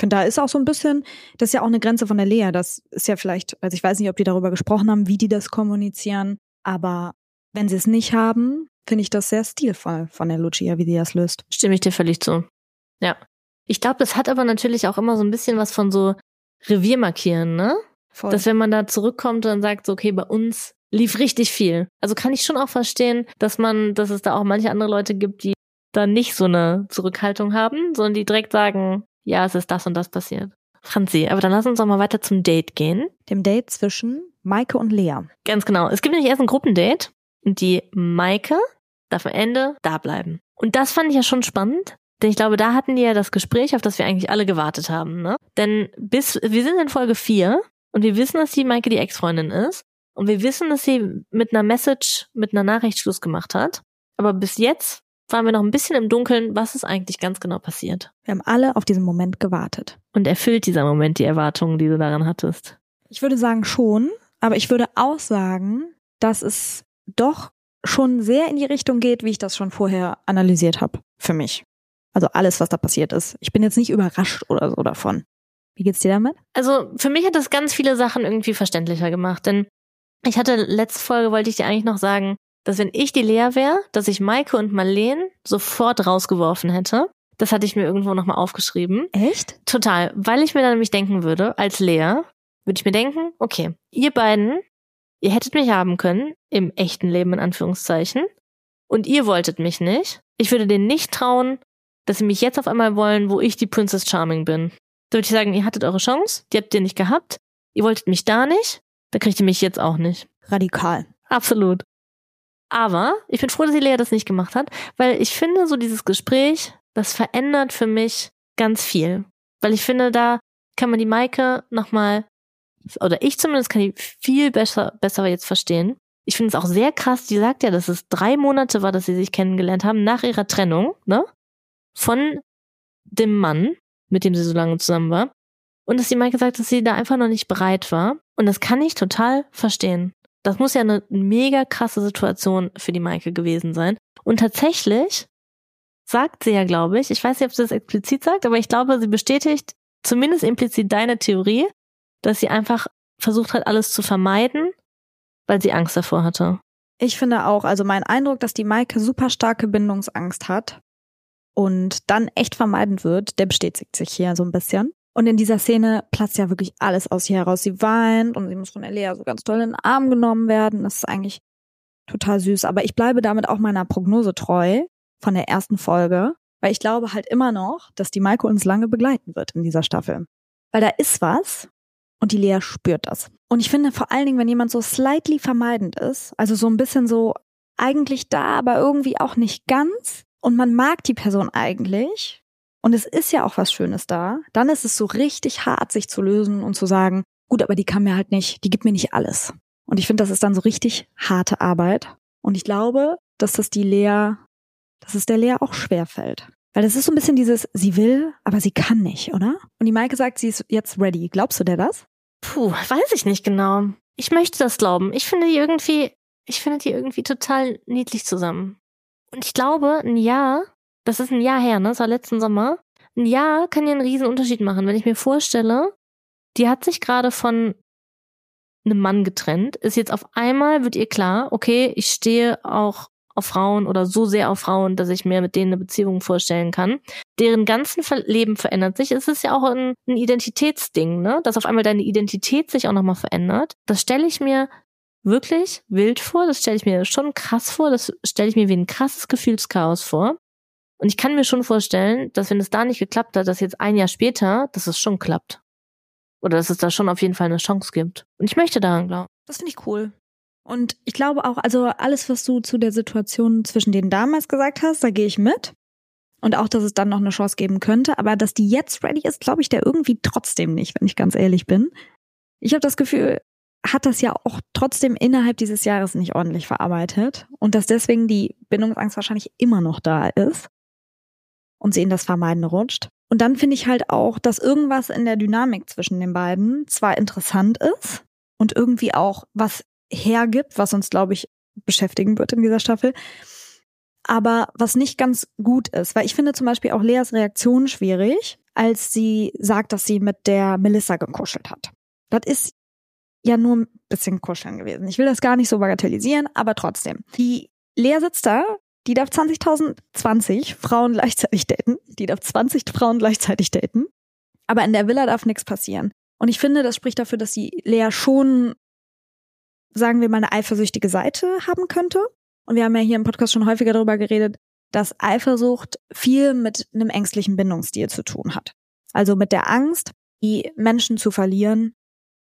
Speaker 1: finde, da ist auch so ein bisschen, das ist ja auch eine Grenze von der Lea. Das ist ja vielleicht, also ich weiß nicht, ob die darüber gesprochen haben, wie die das kommunizieren, aber wenn sie es nicht haben, finde ich das sehr stilvoll von der Lucia, wie sie das löst.
Speaker 2: Stimme ich dir völlig zu. Ja. Ich glaube, das hat aber natürlich auch immer so ein bisschen was von so Revier markieren, ne?
Speaker 1: Voll.
Speaker 2: Dass wenn man da zurückkommt und sagt, so, okay, bei uns lief richtig viel. Also kann ich schon auch verstehen, dass man, dass es da auch manche andere Leute gibt, die da nicht so eine Zurückhaltung haben, sondern die direkt sagen, ja, es ist das und das passiert. Franzi, aber dann lass uns doch mal weiter zum Date gehen.
Speaker 1: Dem Date zwischen Maike und Lea.
Speaker 2: Ganz genau. Es gibt nämlich erst ein Gruppendate und die Maike darf am Ende da bleiben. Und das fand ich ja schon spannend, denn ich glaube, da hatten die ja das Gespräch, auf das wir eigentlich alle gewartet haben, ne? Denn bis, wir sind in Folge vier und wir wissen, dass die Maike die Ex-Freundin ist und wir wissen, dass sie mit einer Message, mit einer Nachricht Schluss gemacht hat. Aber bis jetzt waren wir noch ein bisschen im Dunkeln, was ist eigentlich ganz genau passiert.
Speaker 1: Wir haben alle auf diesen Moment gewartet.
Speaker 2: Und erfüllt dieser Moment die Erwartungen, die du daran hattest?
Speaker 1: Ich würde sagen schon, aber ich würde auch sagen, dass es doch schon sehr in die Richtung geht, wie ich das schon vorher analysiert habe, für mich. Also alles, was da passiert ist. Ich bin jetzt nicht überrascht oder so davon. Wie geht's dir damit?
Speaker 2: Also für mich hat das ganz viele Sachen irgendwie verständlicher gemacht, denn ich hatte letzte Folge, wollte ich dir eigentlich noch sagen, dass wenn ich die Lea wäre, dass ich Maike und Marlene sofort rausgeworfen hätte. Das hatte ich mir irgendwo nochmal aufgeschrieben.
Speaker 1: Echt?
Speaker 2: Total, weil ich mir dann nämlich denken würde, als Lea, würde ich mir denken, okay, ihr beiden, ihr hättet mich haben können, im echten Leben in Anführungszeichen, und ihr wolltet mich nicht. Ich würde denen nicht trauen, dass sie mich jetzt auf einmal wollen, wo ich die Princess Charming bin. Da würde ich sagen, ihr hattet eure Chance, die habt ihr nicht gehabt, ihr wolltet mich da nicht, da kriegt ihr mich jetzt auch nicht.
Speaker 1: Radikal.
Speaker 2: Absolut. Aber ich bin froh, dass die Lea das nicht gemacht hat, weil ich finde, so dieses Gespräch, das verändert für mich ganz viel. Weil ich finde, da kann man die Maike nochmal, oder ich zumindest kann die viel besser, besser jetzt verstehen. Ich finde es auch sehr krass, die sagt ja, dass es drei Monate war, dass sie sich kennengelernt haben, nach ihrer Trennung, ne? Von dem Mann, mit dem sie so lange zusammen war. Und dass die Maike sagt, dass sie da einfach noch nicht bereit war. Und das kann ich total verstehen. Das muss ja eine mega krasse Situation für die Maike gewesen sein. Und tatsächlich sagt sie ja, glaube ich, ich weiß nicht, ob sie das explizit sagt, aber ich glaube, sie bestätigt zumindest implizit deine Theorie, dass sie einfach versucht hat, alles zu vermeiden, weil sie Angst davor hatte.
Speaker 1: Ich finde auch, also mein Eindruck, dass die Maike super starke Bindungsangst hat und dann echt vermeidend wird, der bestätigt sich hier so ein bisschen. Und in dieser Szene platzt ja wirklich alles aus ihr heraus. Sie weint und sie muss von der Lea so ganz toll in den Arm genommen werden. Das ist eigentlich total süß. Aber ich bleibe damit auch meiner Prognose treu von der ersten Folge, weil ich glaube halt immer noch, dass die Maike uns lange begleiten wird in dieser Staffel. Weil da ist was und die Lea spürt das. Und ich finde vor allen Dingen, wenn jemand so slightly vermeidend ist, also so ein bisschen so eigentlich da, aber irgendwie auch nicht ganz und man mag die Person eigentlich, und es ist ja auch was Schönes da, dann ist es so richtig hart, sich zu lösen und zu sagen, gut, aber die kann mir halt nicht, die gibt mir nicht alles. Und ich finde, das ist dann so richtig harte Arbeit. Und ich glaube, dass das die Lea, dass es der Lea auch schwerfällt. Weil das ist so ein bisschen dieses, sie will, aber sie kann nicht, oder? Und die Maike sagt, sie ist jetzt ready. Glaubst du der das?
Speaker 2: Puh, weiß ich nicht genau. Ich möchte das glauben. Ich finde die irgendwie, ich finde die irgendwie total niedlich zusammen. Und ich glaube, ein Jahr, das ist ein Jahr her, ne? Das war letzten Sommer. Ein Jahr kann ja einen riesen Unterschied machen. Wenn ich mir vorstelle, die hat sich gerade von einem Mann getrennt, ist jetzt auf einmal, wird ihr klar, okay, ich stehe auch auf Frauen oder so sehr auf Frauen, dass ich mir mit denen eine Beziehung vorstellen kann. Deren ganzen Leben verändert sich. Es ist ja auch ein, ein Identitätsding, ne? Dass auf einmal deine Identität sich auch nochmal verändert. Das stelle ich mir wirklich wild vor. Das stelle ich mir schon krass vor. Das stelle ich mir wie ein krasses Gefühlschaos vor. Und ich kann mir schon vorstellen, dass wenn es da nicht geklappt hat, dass jetzt ein Jahr später, dass es schon klappt. Oder dass es da schon auf jeden Fall eine Chance gibt. Und ich möchte daran glauben.
Speaker 1: Das finde ich cool. Und ich glaube auch, also alles, was du zu der Situation zwischen denen damals gesagt hast, da gehe ich mit. Und auch, dass es dann noch eine Chance geben könnte. Aber dass die jetzt ready ist, glaube ich der irgendwie trotzdem nicht, wenn ich ganz ehrlich bin. Ich habe das Gefühl, hat das ja auch trotzdem innerhalb dieses Jahres nicht ordentlich verarbeitet. Und dass deswegen die Bindungsangst wahrscheinlich immer noch da ist. Und sie in das Vermeiden rutscht. Und dann finde ich halt auch, dass irgendwas in der Dynamik zwischen den beiden zwar interessant ist und irgendwie auch was hergibt, was uns, glaube ich, beschäftigen wird in dieser Staffel, aber was nicht ganz gut ist. Weil ich finde zum Beispiel auch Leas Reaktion schwierig, als sie sagt, dass sie mit der Melissa gekuschelt hat. Das ist ja nur ein bisschen kuscheln gewesen. Ich will das gar nicht so bagatellisieren, aber trotzdem. Die Lea sitzt da, die darf zwanzigtausend zwanzig Frauen gleichzeitig daten. Die darf zwanzig Frauen gleichzeitig daten. Aber in der Villa darf nichts passieren. Und ich finde, das spricht dafür, dass die Lea schon, sagen wir mal, eine eifersüchtige Seite haben könnte. Und wir haben ja hier im Podcast schon häufiger darüber geredet, dass Eifersucht viel mit einem ängstlichen Bindungsstil zu tun hat. Also mit der Angst, die Menschen zu verlieren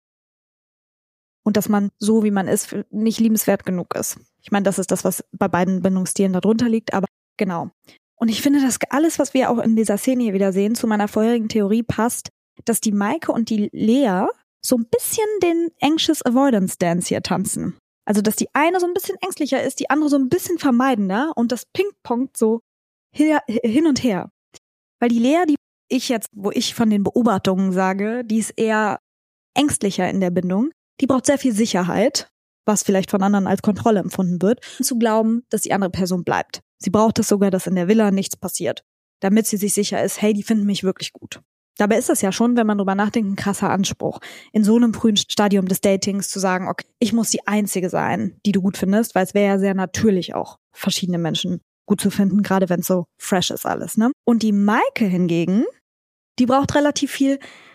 Speaker 1: und dass man so, wie man ist, nicht liebenswert genug ist. Ich meine, das ist das, was bei beiden Bindungsstilen darunter liegt, aber genau. Und ich finde, dass alles, was wir auch in dieser Szene hier wieder sehen, zu meiner vorherigen Theorie passt, dass die Maike und die Lea so ein bisschen den Anxious Avoidance Dance hier tanzen. Also, dass die eine so ein bisschen ängstlicher ist, die andere so ein bisschen vermeidender und das Ping-Pongt so hier, hin und her. Weil die Lea, die ich jetzt, wo ich von den Beobachtungen sage, die ist eher ängstlicher in der Bindung, die braucht sehr viel Sicherheit, was vielleicht von anderen als Kontrolle empfunden wird, um zu glauben, dass die andere Person bleibt. Sie braucht es sogar, dass in der Villa nichts passiert, damit sie sich sicher ist, hey, die finden mich wirklich gut. Dabei ist das ja schon, wenn man drüber nachdenkt, ein krasser Anspruch, in so einem frühen Stadium des Datings zu sagen, okay, ich muss die Einzige sein, die du gut findest, weil es wäre ja sehr natürlich auch, verschiedene Menschen gut zu finden, gerade wenn es so fresh ist alles, ne? Und die Maike hingegen, die braucht relativ viel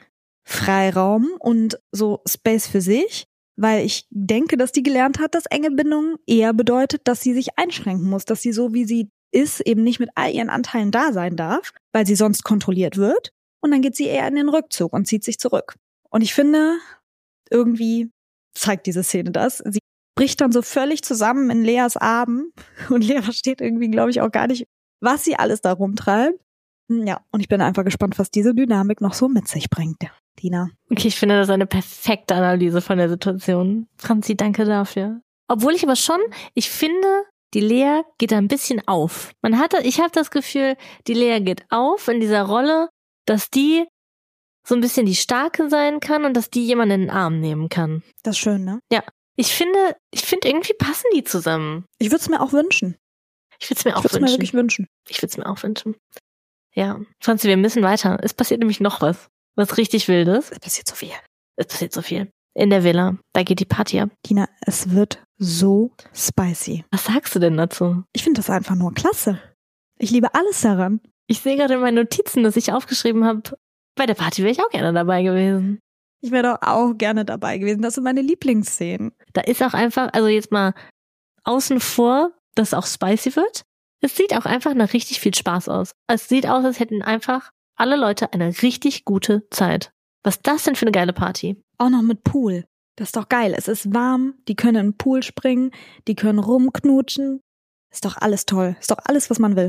Speaker 1: Freiraum und so Space für sich, weil ich denke, dass die gelernt hat, dass enge Bindung eher bedeutet, dass sie sich einschränken muss, dass sie so, wie sie ist, eben nicht mit all ihren Anteilen da sein darf, weil sie sonst kontrolliert wird. Und dann geht sie eher in den Rückzug und zieht sich zurück. Und ich finde, irgendwie zeigt diese Szene das. Sie bricht dann so völlig zusammen in Leas Armen. Und Lea versteht irgendwie, glaube ich, auch gar nicht, was sie alles da rumtreibt. Ja, und ich bin einfach gespannt, was diese Dynamik noch so mit sich bringt, Tina.
Speaker 2: Okay, ich finde das eine perfekte Analyse von der Situation. Franzi, danke dafür. Obwohl ich aber schon, ich finde, die Lea geht da ein bisschen auf. Man hatte, ich habe das Gefühl, die Lea geht auf in dieser Rolle, dass die so ein bisschen die Starke sein kann und dass die jemanden in den Arm nehmen kann.
Speaker 1: Das ist schön, ne?
Speaker 2: Ja. Ich finde, ich finde, irgendwie passen die zusammen.
Speaker 1: Ich würde es mir auch wünschen.
Speaker 2: Ich würde es mir auch
Speaker 1: ich
Speaker 2: wünschen.
Speaker 1: Mir wirklich wünschen.
Speaker 2: Ich würde es mir auch wünschen. Ja. Franzi, wir müssen weiter. Es passiert nämlich noch was. Was richtig Wildes.
Speaker 1: Es passiert so viel.
Speaker 2: Es passiert so viel. In der Villa. Da geht die Party ab.
Speaker 1: Tina, es wird so spicy.
Speaker 2: Was sagst du denn dazu?
Speaker 1: Ich finde das einfach nur klasse. Ich liebe alles daran.
Speaker 2: Ich sehe gerade in meinen Notizen, dass ich aufgeschrieben habe, bei der Party wäre ich auch gerne dabei gewesen.
Speaker 1: Ich wäre doch auch gerne dabei gewesen. Das sind meine Lieblingsszenen.
Speaker 2: Da ist auch einfach, also jetzt mal außen vor, dass es auch spicy wird. Es sieht auch einfach nach richtig viel Spaß aus. Es sieht aus, als hätten einfach alle Leute eine richtig gute Zeit. Was ist das denn für eine geile Party?
Speaker 1: Auch noch mit Pool. Das ist doch geil. Es ist warm, die können in den Pool springen, die können rumknutschen. Ist doch alles toll. Ist doch alles, was man will.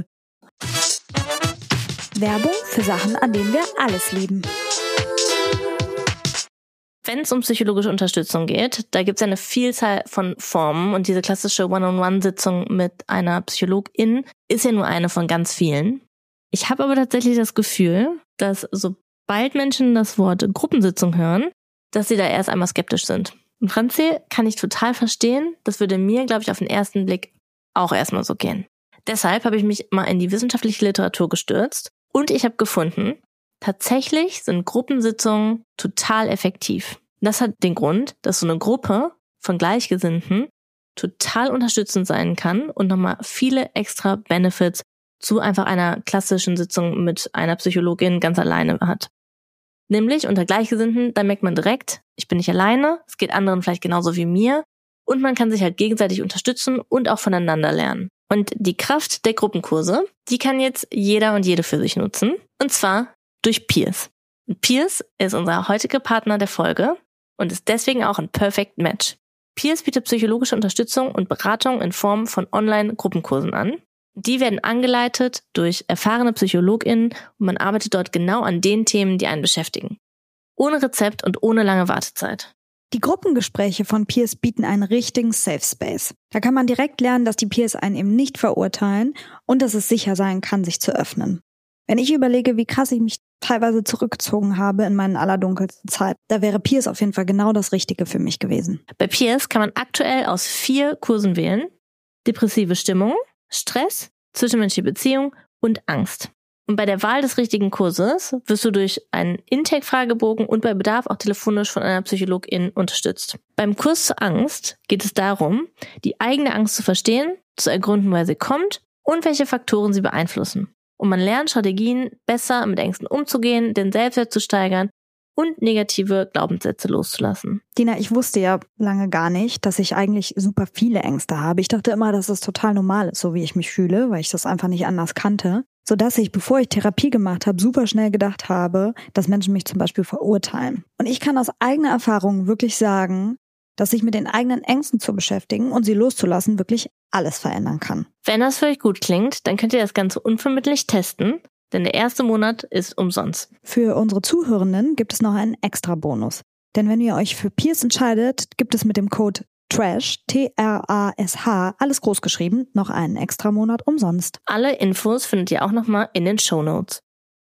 Speaker 1: Werbung für Sachen, an denen wir alles lieben.
Speaker 2: Wenn es um psychologische Unterstützung geht, da gibt es eine Vielzahl von Formen und diese klassische One-on-One-Sitzung mit einer Psychologin ist ja nur eine von ganz vielen. Ich habe aber tatsächlich das Gefühl, dass sobald Menschen das Wort Gruppensitzung hören, dass sie da erst einmal skeptisch sind. Und Franzi, kann ich total verstehen, das würde mir, glaube ich, auf den ersten Blick auch erstmal so gehen. Deshalb habe ich mich mal in die wissenschaftliche Literatur gestürzt und ich habe gefunden, tatsächlich sind Gruppensitzungen total effektiv. Das hat den Grund, dass so eine Gruppe von Gleichgesinnten total unterstützend sein kann und nochmal viele extra Benefits zu einfach einer klassischen Sitzung mit einer Psychologin ganz alleine hat. Nämlich unter Gleichgesinnten, da merkt man direkt, ich bin nicht alleine, es geht anderen vielleicht genauso wie mir und man kann sich halt gegenseitig unterstützen und auch voneinander lernen. Und die Kraft der Gruppenkurse, die kann jetzt jeder und jede für sich nutzen. Und zwar durch Peers. Und Peers ist unser heutiger Partner der Folge und ist deswegen auch ein Perfect Match. Peers bietet psychologische Unterstützung und Beratung in Form von Online-Gruppenkursen an. Die werden angeleitet durch erfahrene PsychologInnen und man arbeitet dort genau an den Themen, die einen beschäftigen. Ohne Rezept und ohne lange Wartezeit.
Speaker 1: Die Gruppengespräche von Peers bieten einen richtigen Safe Space. Da kann man direkt lernen, dass die Peers einen eben nicht verurteilen und dass es sicher sein kann, sich zu öffnen. Wenn ich überlege, wie krass ich mich teilweise zurückgezogen habe in meinen allerdunkelsten Zeit, da wäre Peers auf jeden Fall genau das Richtige für mich gewesen.
Speaker 2: Bei Peers kann man aktuell aus vier Kursen wählen. Depressive Stimmung, Stress, zwischenmenschliche Beziehung und Angst. Und bei der Wahl des richtigen Kurses wirst du durch einen Intake-Fragebogen und bei Bedarf auch telefonisch von einer Psychologin unterstützt. Beim Kurs zur Angst geht es darum, die eigene Angst zu verstehen, zu ergründen, woher sie kommt und welche Faktoren sie beeinflussen. Und man lernt Strategien, besser mit Ängsten umzugehen, den Selbstwert zu steigern und negative Glaubenssätze loszulassen.
Speaker 1: Dina, ich wusste ja lange gar nicht, dass ich eigentlich super viele Ängste habe. Ich dachte immer, dass es total normal ist, so wie ich mich fühle, weil ich das einfach nicht anders kannte. Sodass ich, bevor ich Therapie gemacht habe, super schnell gedacht habe, dass Menschen mich zum Beispiel verurteilen. Und ich kann aus eigener Erfahrung wirklich sagen, dass sich mit den eigenen Ängsten zu beschäftigen und sie loszulassen wirklich alles verändern kann.
Speaker 2: Wenn das für euch gut klingt, dann könnt ihr das Ganze unvermittelt testen, denn der erste Monat ist umsonst.
Speaker 1: Für unsere Zuhörenden gibt es noch einen Extra-Bonus. Denn wenn ihr euch für Peers entscheidet, gibt es mit dem Code TRASH, T R A S H, alles groß geschrieben, noch einen extra Monat umsonst.
Speaker 2: Alle Infos findet ihr auch nochmal in den Shownotes.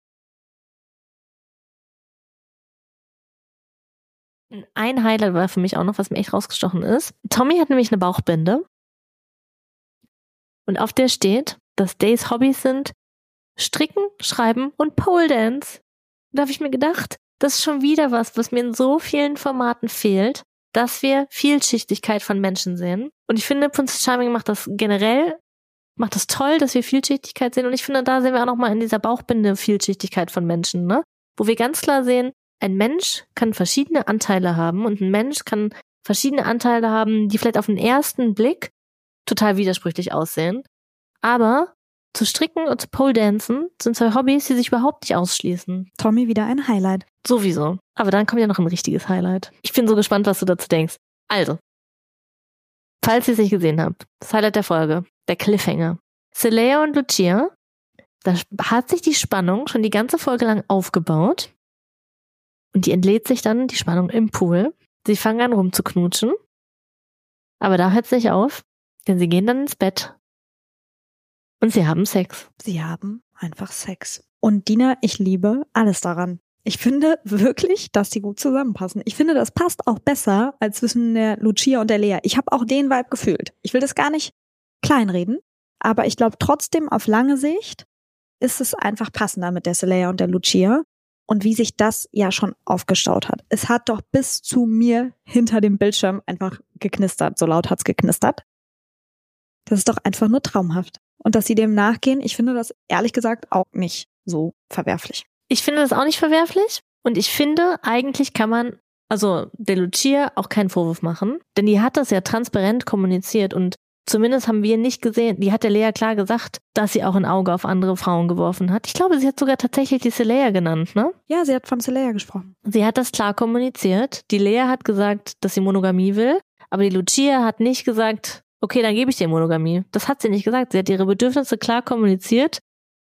Speaker 2: Ein Highlight war für mich auch noch, was mir echt rausgestochen ist. Tommy hat nämlich eine Bauchbinde. Und auf der steht, dass Days Hobbys sind Stricken, Schreiben und Pole Dance. Da habe ich mir gedacht, das ist schon wieder was, was mir in so vielen Formaten fehlt, dass wir Vielschichtigkeit von Menschen sehen. Und ich finde, Princess Charming macht das generell, macht das toll, dass wir Vielschichtigkeit sehen. Und ich finde, da sehen wir auch nochmal in dieser Bauchbinde Vielschichtigkeit von Menschen, ne? Wo wir ganz klar sehen, ein Mensch kann verschiedene Anteile haben und ein Mensch kann verschiedene Anteile haben, die vielleicht auf den ersten Blick total widersprüchlich aussehen. Aber zu stricken und zu Pole Dancen sind zwei Hobbys, die sich überhaupt nicht ausschließen.
Speaker 1: Tommy, wieder ein Highlight.
Speaker 2: Sowieso. Aber dann kommt ja noch ein richtiges Highlight. Ich bin so gespannt, was du dazu denkst. Also, falls ihr es nicht gesehen habt, das Highlight der Folge, der Cliffhanger. Celea und Lucia, da hat sich die Spannung schon die ganze Folge lang aufgebaut. Und die entlädt sich dann, die Spannung, im Pool. Sie fangen an rumzuknutschen. Aber da hört es nicht auf, denn sie gehen dann ins Bett. Und sie haben Sex.
Speaker 1: Sie haben einfach Sex. Und Dina, ich liebe alles daran. Ich finde wirklich, dass die gut zusammenpassen. Ich finde, das passt auch besser als zwischen der Lucia und der Lea. Ich habe auch den Vibe gefühlt. Ich will das gar nicht kleinreden, aber ich glaube trotzdem auf lange Sicht ist es einfach passender mit der Celea und der Lucia. Und wie sich das ja schon aufgestaut hat. Es hat doch bis zu mir hinter dem Bildschirm einfach geknistert. So laut hat's geknistert. Das ist doch einfach nur traumhaft. Und dass sie dem nachgehen, ich finde das ehrlich gesagt auch nicht so verwerflich.
Speaker 2: Ich finde das auch nicht verwerflich. Und ich finde, eigentlich kann man, also der Lucia, auch keinen Vorwurf machen. Denn die hat das ja transparent kommuniziert und zumindest haben wir nicht gesehen, die hat der Lea klar gesagt, dass sie auch ein Auge auf andere Frauen geworfen hat. Ich glaube, sie hat sogar tatsächlich die Celea genannt, ne?
Speaker 1: Ja, sie hat von Celea gesprochen.
Speaker 2: Sie hat das klar kommuniziert. Die Lea hat gesagt, dass sie Monogamie will, aber die Lucia hat nicht gesagt, okay, dann gebe ich dir Monogamie. Das hat sie nicht gesagt. Sie hat ihre Bedürfnisse klar kommuniziert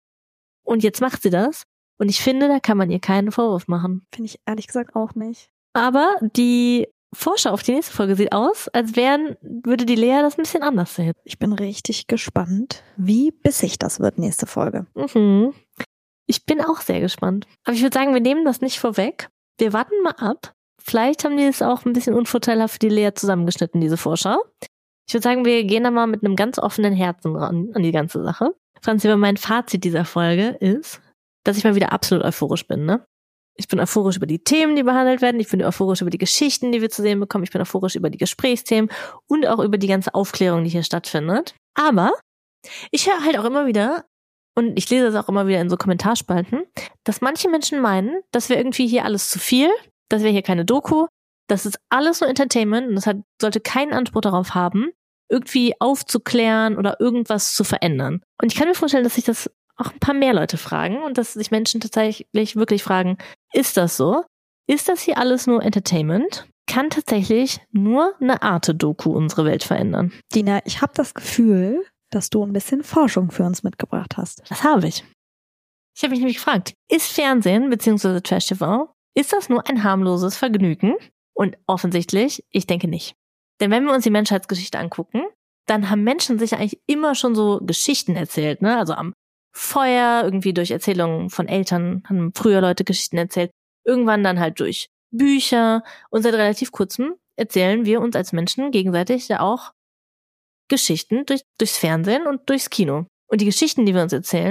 Speaker 2: und jetzt macht sie das. Und ich finde, da kann man ihr keinen Vorwurf machen.
Speaker 1: Finde ich ehrlich gesagt auch nicht.
Speaker 2: Aber die Vorschau auf die nächste Folge sieht aus, als wären, würde die Lea das ein bisschen anders sehen.
Speaker 1: Ich bin richtig gespannt, wie bissig das wird nächste Folge.
Speaker 2: Mhm. Ich bin auch sehr gespannt. Aber ich würde sagen, wir nehmen das nicht vorweg. Wir warten mal ab. Vielleicht haben die es auch ein bisschen unvorteilhaft für die Lea zusammengeschnitten, diese Vorschau. Ich würde sagen, wir gehen da mal mit einem ganz offenen Herzen ran an die ganze Sache. Franzi, mein Fazit dieser Folge ist, dass ich mal wieder absolut euphorisch bin, ne? Ich bin euphorisch über die Themen, die behandelt werden. Ich bin euphorisch über die Geschichten, die wir zu sehen bekommen. Ich bin euphorisch über die Gesprächsthemen und auch über die ganze Aufklärung, die hier stattfindet. Aber ich höre halt auch immer wieder, und ich lese das auch immer wieder in so Kommentarspalten, dass manche Menschen meinen, dass wir irgendwie hier alles zu viel, dass wir hier keine Doku, das ist alles nur Entertainment und das hat, sollte keinen Anspruch darauf haben, irgendwie aufzuklären oder irgendwas zu verändern. Und ich kann mir vorstellen, dass sich das auch ein paar mehr Leute fragen und dass sich Menschen tatsächlich wirklich fragen, ist das so? Ist das hier alles nur Entertainment? Kann tatsächlich nur eine Arte-Doku unsere Welt verändern?
Speaker 1: Dina, ich habe das Gefühl, dass du ein bisschen Forschung für uns mitgebracht hast.
Speaker 2: Das habe ich. Ich habe mich nämlich gefragt, ist Fernsehen bzw. Trash-T V, ist das nur ein harmloses Vergnügen? Und offensichtlich, ich denke nicht. Denn wenn wir uns die Menschheitsgeschichte angucken, dann haben Menschen sich eigentlich immer schon so Geschichten erzählt, ne? Also am Feuer, irgendwie durch Erzählungen von Eltern, haben früher Leute Geschichten erzählt, irgendwann dann halt durch Bücher und seit relativ kurzem erzählen wir uns als Menschen gegenseitig ja auch Geschichten durch, durchs Fernsehen und durchs Kino. Und die Geschichten, die wir uns erzählen,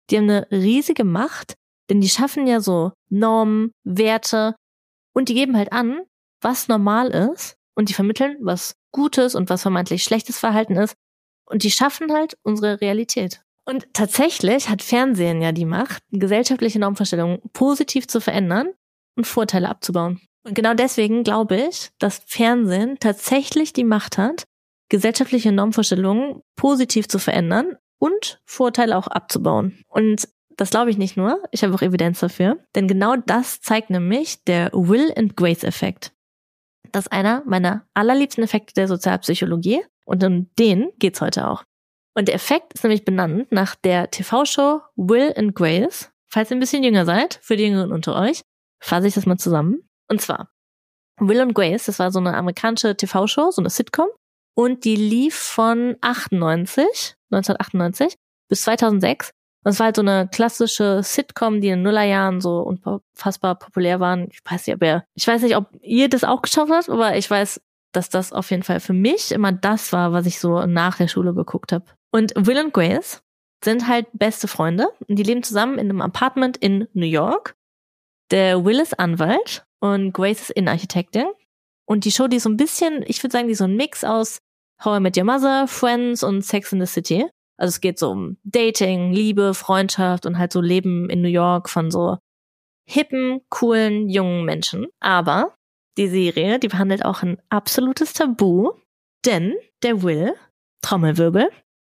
Speaker 2: die haben eine riesige Macht, denn die schaffen ja so Normen, Werte und die geben halt an, was normal ist und die vermitteln, was gutes und was vermeintlich schlechtes Verhalten ist und die schaffen halt unsere Realität. Und tatsächlich hat Fernsehen ja die Macht, gesellschaftliche Normvorstellungen positiv zu verändern und Vorurteile abzubauen. Und genau deswegen glaube ich, dass Fernsehen tatsächlich die Macht hat, gesellschaftliche Normvorstellungen positiv zu verändern und Vorurteile auch abzubauen. Und das glaube ich nicht nur, ich habe auch Evidenz dafür, denn genau das zeigt nämlich der Will-and-Grace-Effekt. Das ist einer meiner allerliebsten Effekte der Sozialpsychologie und um den geht's heute auch. Und der Effekt ist nämlich benannt nach der T V-Show Will and Grace. Falls ihr ein bisschen jünger seid, für die Jüngeren unter euch, fasse ich das mal zusammen. Und zwar, Will and Grace, das war so eine amerikanische T V-Show, so eine Sitcom. Und die lief von achtundneunzig, neunzehnhundertachtundneunzig bis zweitausendsechs. Und es war halt so eine klassische Sitcom, die in den Nullerjahren so unfassbar populär waren. Ich weiß nicht, ob ihr, ich weiß nicht, ob ihr das auch geschaut habt, aber ich weiß, dass das auf jeden Fall für mich immer das war, was ich so nach der Schule geguckt habe. Und Will und Grace sind halt beste Freunde und die leben zusammen in einem Apartment in New York. Der Will ist Anwalt und Grace ist Innenarchitektin. Und die Show, die ist so ein bisschen, ich würde sagen, die ist so ein Mix aus How I Met Your Mother, Friends und Sex in the City. Also es geht so um Dating, Liebe, Freundschaft und halt so Leben in New York von so hippen, coolen, jungen Menschen. Aber die Serie, die behandelt auch ein absolutes Tabu, denn der Will, Trommelwirbel,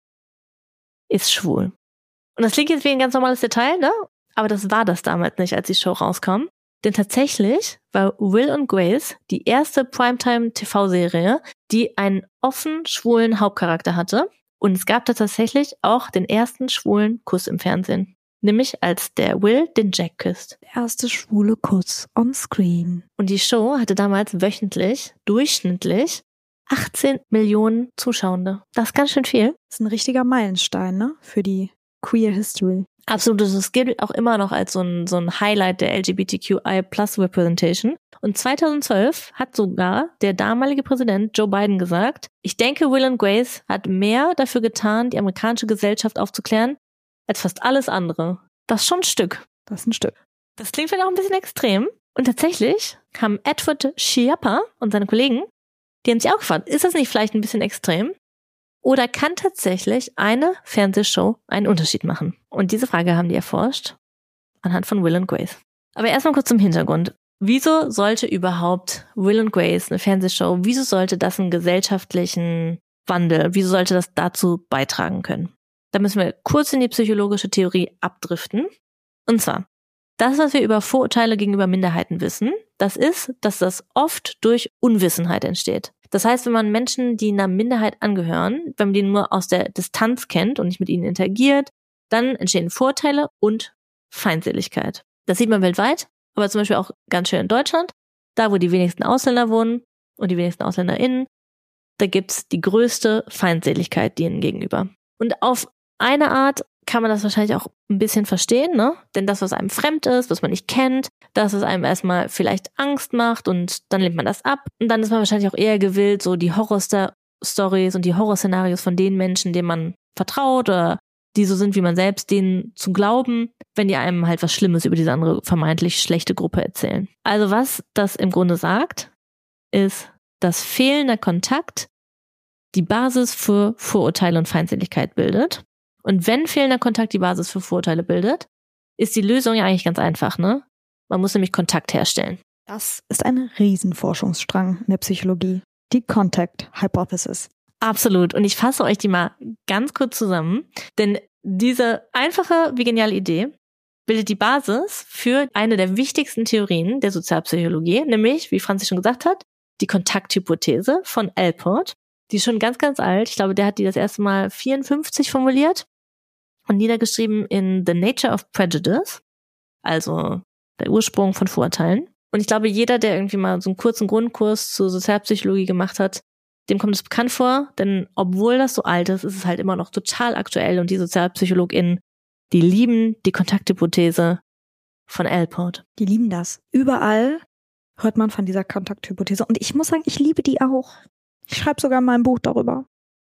Speaker 2: ist schwul. Und das klingt jetzt wie ein ganz normales Detail, ne? Aber das war das damals nicht, als die Show rauskam. Denn tatsächlich war Will und Grace die erste Primetime-T V-Serie, die einen offen schwulen Hauptcharakter hatte. Und es gab da tatsächlich auch den ersten schwulen Kuss im Fernsehen. Nämlich als der Will den Jack küsst.
Speaker 1: Der erste schwule Kuss on screen.
Speaker 2: Und die Show hatte damals wöchentlich, durchschnittlich, achtzehn Millionen Zuschauende. Das ist ganz schön viel.
Speaker 1: Das ist ein richtiger Meilenstein, ne? Für die Queer History.
Speaker 2: Absolut, das gilt auch immer noch als so ein, so ein Highlight der L G B T Q I plus Representation. Und zweitausendzwölf hat sogar der damalige Präsident Joe Biden gesagt, ich denke, Will and Grace hat mehr dafür getan, die amerikanische Gesellschaft aufzuklären, als fast alles andere. Das ist schon ein Stück.
Speaker 1: Das ist ein Stück.
Speaker 2: Das klingt vielleicht auch ein bisschen extrem. Und tatsächlich haben Edward Schiappa und seine Kollegen, die haben sich auch gefragt, ist das nicht vielleicht ein bisschen extrem? Oder kann tatsächlich eine Fernsehshow einen Unterschied machen? Und diese Frage haben die erforscht anhand von Will and Grace. Aber erstmal kurz zum Hintergrund. Wieso sollte überhaupt Will and Grace, eine Fernsehshow, wieso sollte das einen gesellschaftlichen Wandel, wieso sollte das dazu beitragen können? Da müssen wir kurz in die psychologische Theorie abdriften. Und zwar, das, was wir über Vorurteile gegenüber Minderheiten wissen, das ist, dass das oft durch Unwissenheit entsteht. Das heißt, wenn man Menschen, die einer Minderheit angehören, wenn man die nur aus der Distanz kennt und nicht mit ihnen interagiert, dann entstehen Vorurteile und Feindseligkeit. Das sieht man weltweit, aber zum Beispiel auch ganz schön in Deutschland. Da, wo die wenigsten Ausländer wohnen und die wenigsten AusländerInnen, da gibt's die größte Feindseligkeit denen gegenüber. Und auf eine Art kann man das wahrscheinlich auch ein bisschen verstehen, ne? Denn das, was einem fremd ist, was man nicht kennt, das, was einem erstmal vielleicht Angst macht und dann lehnt man das ab. Und dann ist man wahrscheinlich auch eher gewillt, so die Horror-Stories und die Horrorszenarios von den Menschen, denen man vertraut oder die so sind wie man selbst, denen zu glauben, wenn die einem halt was Schlimmes über diese andere vermeintlich schlechte Gruppe erzählen. Also was das im Grunde sagt, ist, dass fehlender Kontakt die Basis für Vorurteile und Feindseligkeit bildet. Und wenn fehlender Kontakt die Basis für Vorurteile bildet, ist die Lösung ja eigentlich ganz einfach, ne? Man muss nämlich Kontakt herstellen.
Speaker 1: Das ist ein Riesenforschungsstrang in der Psychologie. Die Contact Hypothesis.
Speaker 2: Absolut. Und ich fasse euch die mal ganz kurz zusammen. Denn diese einfache wie geniale Idee bildet die Basis für eine der wichtigsten Theorien der Sozialpsychologie, nämlich, wie Franzi schon gesagt hat, die Kontakthypothese von Allport. Die ist schon ganz, ganz alt. Ich glaube, der hat die das erste Mal vierundfünfzig formuliert und niedergeschrieben in The Nature of Prejudice, also der Ursprung von Vorurteilen. Und ich glaube, jeder, der irgendwie mal so einen kurzen Grundkurs zur Sozialpsychologie gemacht hat, dem kommt es bekannt vor, denn obwohl das so alt ist, ist es halt immer noch total aktuell und die SozialpsychologInnen, die lieben die Kontakthypothese von Allport.
Speaker 1: Die lieben das. Überall hört man von dieser Kontakthypothese und ich muss sagen, ich liebe die auch. Ich schreibe sogar mal ein Buch darüber.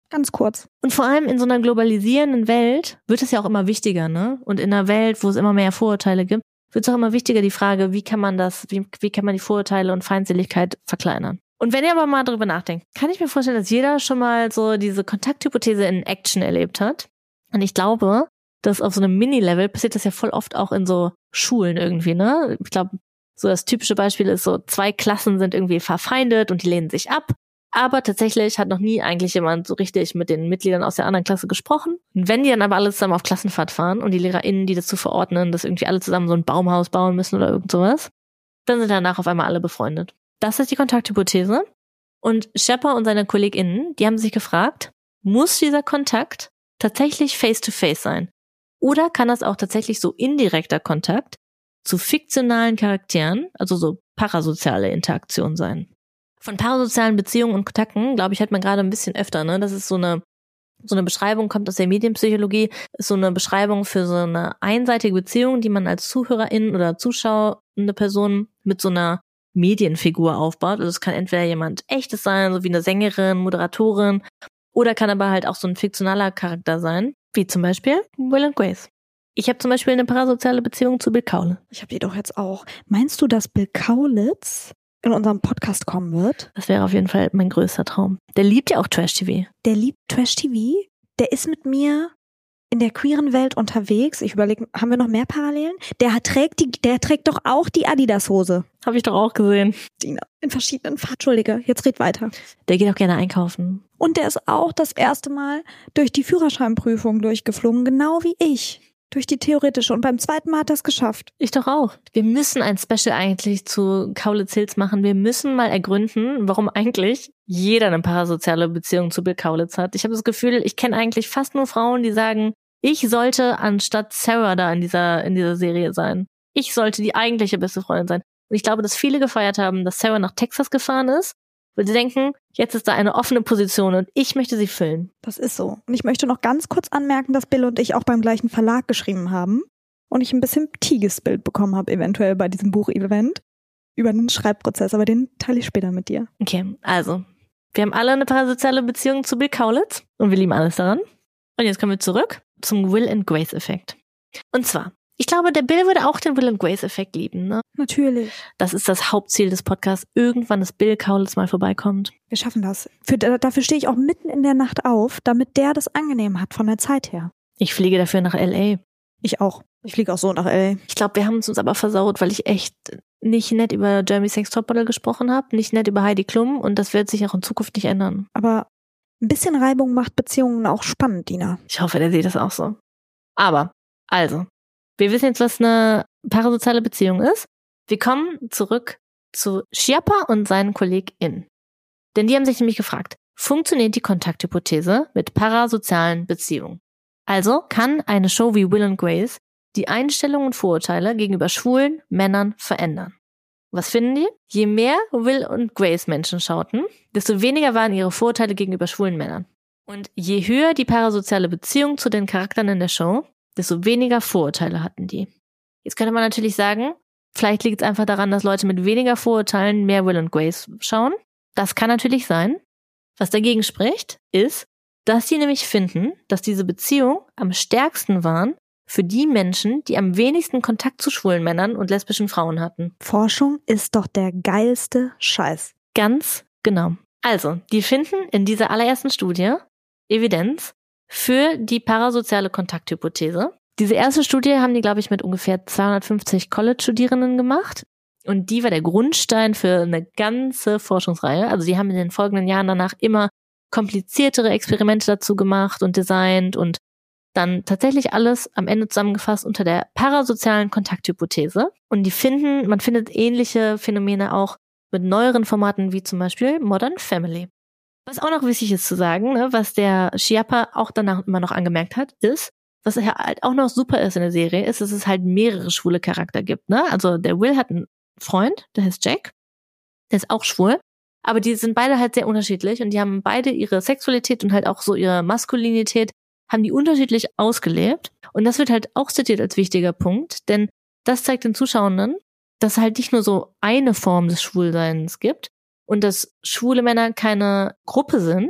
Speaker 1: Ganz kurz.
Speaker 2: Und vor allem in so einer globalisierenden Welt wird es ja auch immer wichtiger, ne? Und in einer Welt, wo es immer mehr Vorurteile gibt, wird es auch immer wichtiger, die Frage, wie kann man das, wie, wie kann man die Vorurteile und Feindseligkeit verkleinern? Und wenn ihr aber mal drüber nachdenkt, kann ich mir vorstellen, dass jeder schon mal so diese Kontakthypothese in Action erlebt hat. Und ich glaube, dass auf so einem Mini-Level passiert das ja voll oft auch in so Schulen irgendwie, ne? Ich glaube, so das typische Beispiel ist so, zwei Klassen sind irgendwie verfeindet und die lehnen sich ab. Aber tatsächlich hat noch nie eigentlich jemand so richtig mit den Mitgliedern aus der anderen Klasse gesprochen. Und wenn die dann aber alle zusammen auf Klassenfahrt fahren und die LehrerInnen, die das zu verordnen, dass irgendwie alle zusammen so ein Baumhaus bauen müssen oder irgend sowas, dann sind danach auf einmal alle befreundet. Das ist die Kontakthypothese. Und Schepper und seine KollegInnen, die haben sich gefragt, muss dieser Kontakt tatsächlich face-to-face sein? Oder kann das auch tatsächlich so indirekter Kontakt zu fiktionalen Charakteren, also so parasoziale Interaktion sein? Von parasozialen Beziehungen und Kontakten, glaube ich, hat man gerade ein bisschen öfter, ne? Das ist so eine so eine Beschreibung, kommt aus der Medienpsychologie, ist so eine Beschreibung für so eine einseitige Beziehung, die man als Zuhörerin oder zuschauende Person mit so einer Medienfigur aufbaut. Also es kann entweder jemand echtes sein, so wie eine Sängerin, Moderatorin, oder kann aber halt auch so ein fiktionaler Charakter sein, wie zum Beispiel Will und Grace. Ich habe zum Beispiel eine parasoziale Beziehung zu Bill Kaulitz.
Speaker 1: Ich habe die doch jetzt auch. Meinst du, dass Bill Kaulitz in unserem Podcast kommen wird?
Speaker 2: Das wäre auf jeden Fall mein größter Traum. Der liebt ja auch Trash-T V.
Speaker 1: Der liebt Trash-T V. Der ist mit mir in der queeren Welt unterwegs. Ich überlege, haben wir noch mehr Parallelen? Der trägt die, der trägt doch auch die Adidas-Hose.
Speaker 2: Habe ich doch auch gesehen.
Speaker 1: Dina, in verschiedenen Farben. Entschuldige, jetzt red weiter.
Speaker 2: Der geht auch gerne einkaufen.
Speaker 1: Und der ist auch das erste Mal durch die Führerscheinprüfung durchgeflogen, genau wie ich. Durch die theoretische. Und beim zweiten Mal hat er es geschafft.
Speaker 2: Ich doch auch. Wir müssen ein Special eigentlich zu Kaulitz Hills machen. Wir müssen mal ergründen, warum eigentlich jeder eine parasoziale Beziehung zu Bill Kaulitz hat. Ich habe das Gefühl, ich kenne eigentlich fast nur Frauen, die sagen, ich sollte anstatt Sarah da in dieser, in dieser Serie sein. Ich sollte die eigentliche beste Freundin sein. Und ich glaube, dass viele gefeiert haben, dass Sarah nach Texas gefahren ist, weil sie denken, jetzt ist da eine offene Position und ich möchte sie füllen.
Speaker 1: Das ist so. Und ich möchte noch ganz kurz anmerken, dass Bill und ich auch beim gleichen Verlag geschrieben haben und ich ein bisschen Tigesbild bekommen habe, eventuell bei diesem Buchevent über den Schreibprozess, aber den teile ich später mit dir.
Speaker 2: Okay, also, wir haben alle eine parasoziale Beziehung zu Bill Kaulitz und wir lieben alles daran. Und jetzt kommen wir zurück zum Will and Grace Effekt. Und zwar, ich glaube, der Bill würde auch den Will and Grace Effekt lieben, ne?
Speaker 1: Natürlich.
Speaker 2: Das ist das Hauptziel des Podcasts. Irgendwann, dass Bill Kaulitz mal vorbeikommt.
Speaker 1: Wir schaffen das. Für, dafür stehe ich auch mitten in der Nacht auf, damit der das angenehm hat von der Zeit her.
Speaker 2: Ich fliege dafür nach L A.
Speaker 1: Ich auch. Ich fliege auch so nach L A.
Speaker 2: Ich glaube, wir haben es uns aber versaut, weil ich echt nicht nett über Jeremy Sex Topmodel gesprochen habe, nicht nett über Heidi Klum und das wird sich auch in Zukunft nicht ändern.
Speaker 1: Aber ein bisschen Reibung macht Beziehungen auch spannend, Dina.
Speaker 2: Ich hoffe, der sieht das auch so. Aber, also, wir wissen jetzt, was eine parasoziale Beziehung ist. Wir kommen zurück zu Schiappa und seinen KollegInnen. Denn die haben sich nämlich gefragt, funktioniert die Kontakthypothese mit parasozialen Beziehungen? Also kann eine Show wie Will and Grace die Einstellungen und Vorurteile gegenüber schwulen Männern verändern. Was finden die? Je mehr Will und Grace Menschen schauten, desto weniger waren ihre Vorurteile gegenüber schwulen Männern. Und je höher die parasoziale Beziehung zu den Charakteren in der Show, desto weniger Vorurteile hatten die. Jetzt könnte man natürlich sagen, vielleicht liegt es einfach daran, dass Leute mit weniger Vorurteilen mehr Will und Grace schauen. Das kann natürlich sein. Was dagegen spricht, ist, dass die nämlich finden, dass diese Beziehung am stärksten waren für die Menschen, die am wenigsten Kontakt zu schwulen Männern und lesbischen Frauen hatten.
Speaker 1: Forschung ist doch der geilste Scheiß.
Speaker 2: Ganz genau. Also, die finden in dieser allerersten Studie Evidenz für die parasoziale Kontakthypothese. Diese erste Studie haben die, glaube ich, mit ungefähr zweihundertfünfzig College-Studierenden gemacht. Und die war der Grundstein für eine ganze Forschungsreihe. Also die haben in den folgenden Jahren danach immer kompliziertere Experimente dazu gemacht und designt und dann tatsächlich alles am Ende zusammengefasst unter der parasozialen Kontakthypothese. Und die finden, man findet ähnliche Phänomene auch mit neueren Formaten wie zum Beispiel Modern Family. Was auch noch wichtig ist zu sagen, ne, was der Schiappa auch danach immer noch angemerkt hat, ist, was halt auch noch super ist in der Serie, ist, dass es halt mehrere schwule Charakter gibt. Ne? Also der Will hat einen Freund, der heißt Jack, der ist auch schwul, aber die sind beide halt sehr unterschiedlich und die haben beide ihre Sexualität und halt auch so ihre Maskulinität, haben die unterschiedlich ausgelebt und das wird halt auch zitiert als wichtiger Punkt, denn das zeigt den Zuschauenden, dass es halt nicht nur so eine Form des Schwulseins gibt und dass schwule Männer keine Gruppe sind,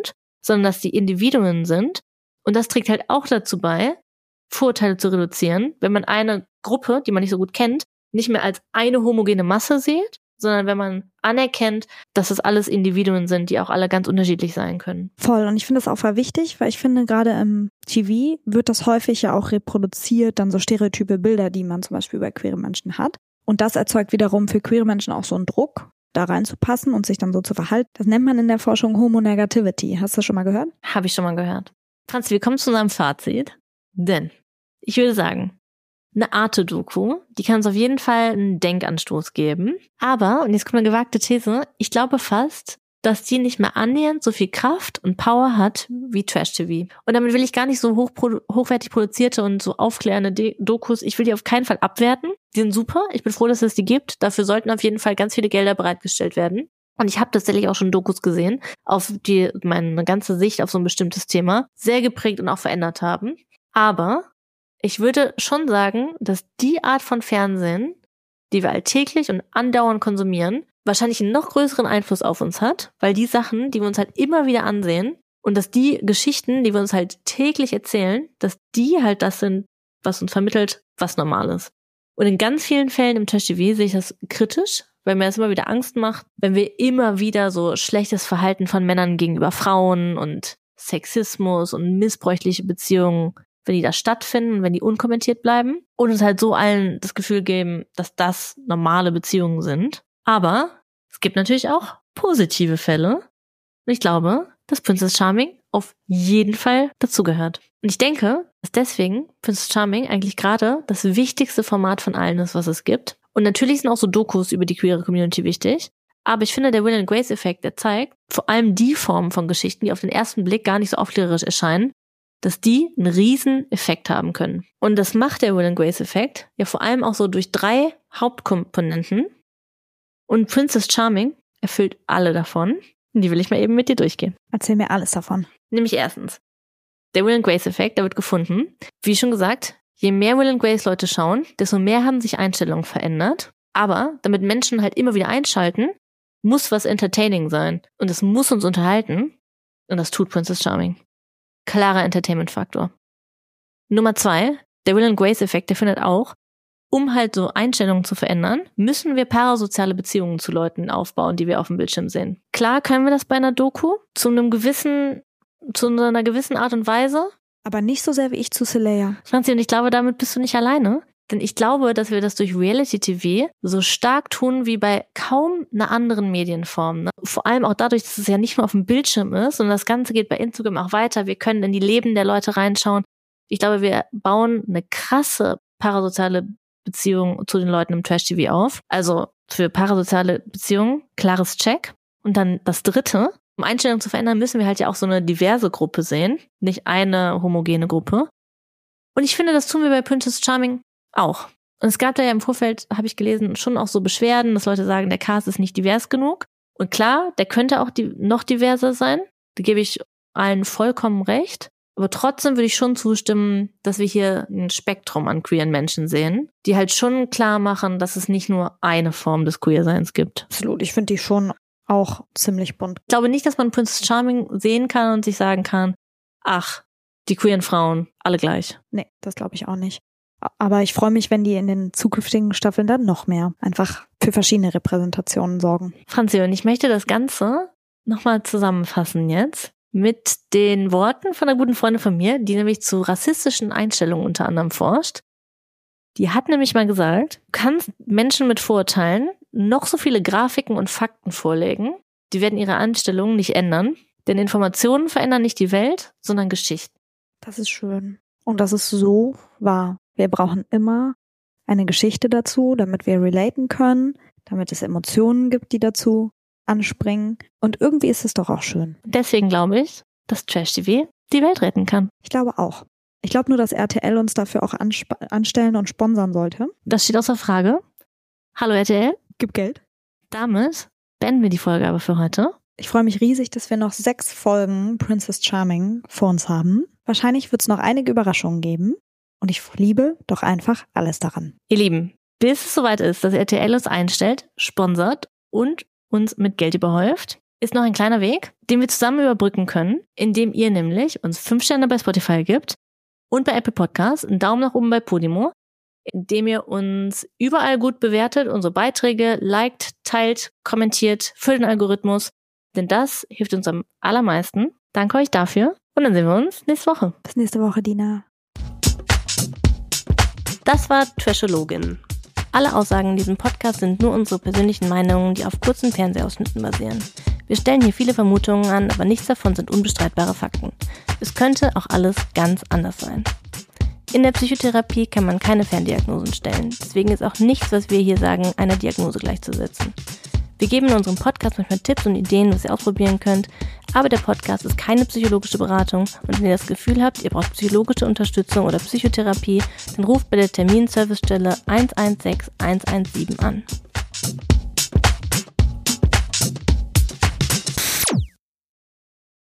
Speaker 2: sondern dass die Individuen sind. Und das trägt halt auch dazu bei, Vorurteile zu reduzieren, wenn man eine Gruppe, die man nicht so gut kennt, nicht mehr als eine homogene Masse sieht, sondern wenn man anerkennt, dass es alles Individuen sind, die auch alle ganz unterschiedlich sein können.
Speaker 1: Voll. Und ich finde das auch voll wichtig, weil ich finde, gerade im T V wird das häufig ja auch reproduziert, dann so stereotype Bilder, die man zum Beispiel über queere Menschen hat. Und das erzeugt wiederum für queere Menschen auch so einen Druck, da reinzupassen und sich dann so zu verhalten. Das nennt man in der Forschung Homonegativity. Hast du das schon mal gehört?
Speaker 2: Habe ich schon mal gehört. Franzi, wir kommen zu unserem Fazit. Denn ich würde sagen, eine Arte-Doku, die kann uns auf jeden Fall einen Denkanstoß geben. Aber, und jetzt kommt eine gewagte These, ich glaube fast, dass die nicht mehr annähernd so viel Kraft und Power hat wie Trash-T V. Und damit will ich gar nicht so hoch, hochwertig produzierte und so aufklärende De- Dokus, ich will die auf keinen Fall abwerten. Die sind super, ich bin froh, dass es die gibt. Dafür sollten auf jeden Fall ganz viele Gelder bereitgestellt werden. Und ich habe tatsächlich auch schon Dokus gesehen, auf die meine ganze Sicht auf so ein bestimmtes Thema sehr geprägt und auch verändert haben. Aber ich würde schon sagen, dass die Art von Fernsehen, die wir alltäglich und andauernd konsumieren, wahrscheinlich einen noch größeren Einfluss auf uns hat, weil die Sachen, die wir uns halt immer wieder ansehen und dass die Geschichten, die wir uns halt täglich erzählen, dass die halt das sind, was uns vermittelt, was normal ist. Und in ganz vielen Fällen im Trash-T V sehe ich das kritisch, weil mir das immer wieder Angst macht, wenn wir immer wieder so schlechtes Verhalten von Männern gegenüber Frauen und Sexismus und missbräuchliche Beziehungen, wenn die da stattfinden, wenn die unkommentiert bleiben und uns halt so allen das Gefühl geben, dass das normale Beziehungen sind. Aber es gibt natürlich auch positive Fälle. Und ich glaube, dass Princess Charming auf jeden Fall dazugehört. Und ich denke, dass deswegen Princess Charming eigentlich gerade das wichtigste Format von allen ist, was es gibt. Und natürlich sind auch so Dokus über die queere Community wichtig. Aber ich finde, der Will and Grace-Effekt, der zeigt, vor allem die Formen von Geschichten, die auf den ersten Blick gar nicht so aufklärerisch erscheinen, dass die einen riesen Effekt haben können. Und das macht der Will and Grace-Effekt ja vor allem auch so durch drei Hauptkomponenten. Und Princess Charming erfüllt alle davon. Und die will ich mal eben mit dir durchgehen.
Speaker 1: Erzähl mir alles davon.
Speaker 2: Nämlich erstens, der Will and Grace-Effekt, der wird gefunden. Wie schon gesagt, je mehr Will and Grace Leute schauen, desto mehr haben sich Einstellungen verändert. Aber damit Menschen halt immer wieder einschalten, muss was entertaining sein. Und es muss uns unterhalten. Und das tut Princess Charming. Klarer Entertainment-Faktor. Nummer zwei, der Will and Grace-Effekt, der findet auch, um halt so Einstellungen zu verändern, müssen wir parasoziale Beziehungen zu Leuten aufbauen, die wir auf dem Bildschirm sehen. Klar können wir das bei einer Doku, zu einem gewissen, zu einer gewissen Art und Weise.
Speaker 1: Aber nicht so sehr wie ich zu Celaya.
Speaker 2: Franzi, und ich glaube, damit bist du nicht alleine. Denn ich glaube, dass wir das durch Reality-T V so stark tun wie bei kaum einer anderen Medienform. Ne? Vor allem auch dadurch, dass es ja nicht nur auf dem Bildschirm ist, sondern das Ganze geht bei Instagram auch weiter. Wir können in die Leben der Leute reinschauen. Ich glaube, wir bauen eine krasse parasoziale Beziehung zu den Leuten im Trash-T V auf. Also für parasoziale Beziehungen, klares Check. Und dann das Dritte, um Einstellungen zu verändern, müssen wir halt ja auch so eine diverse Gruppe sehen, nicht eine homogene Gruppe. Und ich finde, das tun wir bei Princess Charming auch. Und es gab da ja im Vorfeld, habe ich gelesen, schon auch so Beschwerden, dass Leute sagen, der Cast ist nicht divers genug. Und klar, der könnte auch die, noch diverser sein. Da gebe ich allen vollkommen recht. Aber trotzdem würde ich schon zustimmen, dass wir hier ein Spektrum an queeren Menschen sehen, die halt schon klar machen, dass es nicht nur eine Form des Queerseins gibt.
Speaker 1: Absolut, ich finde die schon auch ziemlich bunt.
Speaker 2: Ich glaube nicht, dass man Princess Charming sehen kann und sich sagen kann, ach, die queeren Frauen, alle gleich.
Speaker 1: Nee, das glaube ich auch nicht. Aber ich freue mich, wenn die in den zukünftigen Staffeln dann noch mehr einfach für verschiedene Repräsentationen sorgen.
Speaker 2: Franzi, und ich möchte das Ganze nochmal zusammenfassen jetzt mit den Worten von einer guten Freundin von mir, die nämlich zu rassistischen Einstellungen unter anderem forscht. Die hat nämlich mal gesagt, du kannst Menschen mit Vorurteilen noch so viele Grafiken und Fakten vorlegen, die werden ihre Einstellungen nicht ändern, denn Informationen verändern nicht die Welt, sondern Geschichten.
Speaker 1: Das ist schön. Und das ist so wahr. Wir brauchen immer eine Geschichte dazu, damit wir relaten können, damit es Emotionen gibt, die dazu anspringen. Und irgendwie ist es doch auch schön.
Speaker 2: Deswegen glaube ich, dass Trash-T V die Welt retten kann.
Speaker 1: Ich glaube auch. Ich glaube nur, dass R T L uns dafür auch ansp- anstellen und sponsern sollte.
Speaker 2: Das steht außer Frage. Hallo R T L.
Speaker 1: Gib Geld.
Speaker 2: Damit beenden wir die Folge aber für heute.
Speaker 1: Ich freue mich riesig, dass wir noch sechs Folgen Princess Charming vor uns haben. Wahrscheinlich wird es noch einige Überraschungen geben. Und ich liebe doch einfach alles daran.
Speaker 2: Ihr Lieben, bis es soweit ist, dass R T L uns einstellt, sponsert und uns mit Geld überhäuft, ist noch ein kleiner Weg, den wir zusammen überbrücken können, indem ihr nämlich uns fünf Sterne bei Spotify gibt und bei Apple Podcasts, einen Daumen nach oben bei Podimo, indem ihr uns überall gut bewertet, unsere Beiträge liked, teilt, kommentiert für den Algorithmus, denn das hilft uns am allermeisten. Danke euch dafür und dann sehen wir uns nächste Woche.
Speaker 1: Bis nächste Woche, Dina.
Speaker 2: Das war Trashologin. Alle Aussagen in diesem Podcast sind nur unsere persönlichen Meinungen, die auf kurzen Fernsehausschnitten basieren. Wir stellen hier viele Vermutungen an, aber nichts davon sind unbestreitbare Fakten. Es könnte auch alles ganz anders sein. In der Psychotherapie kann man keine Ferndiagnosen stellen. Deswegen ist auch nichts, was wir hier sagen, einer Diagnose gleichzusetzen. Wir geben in unserem Podcast manchmal Tipps und Ideen, was ihr ausprobieren könnt, aber der Podcast ist keine psychologische Beratung und wenn ihr das Gefühl habt, ihr braucht psychologische Unterstützung oder Psychotherapie, dann ruft bei der Terminservicestelle eins eins sechs eins eins sieben an.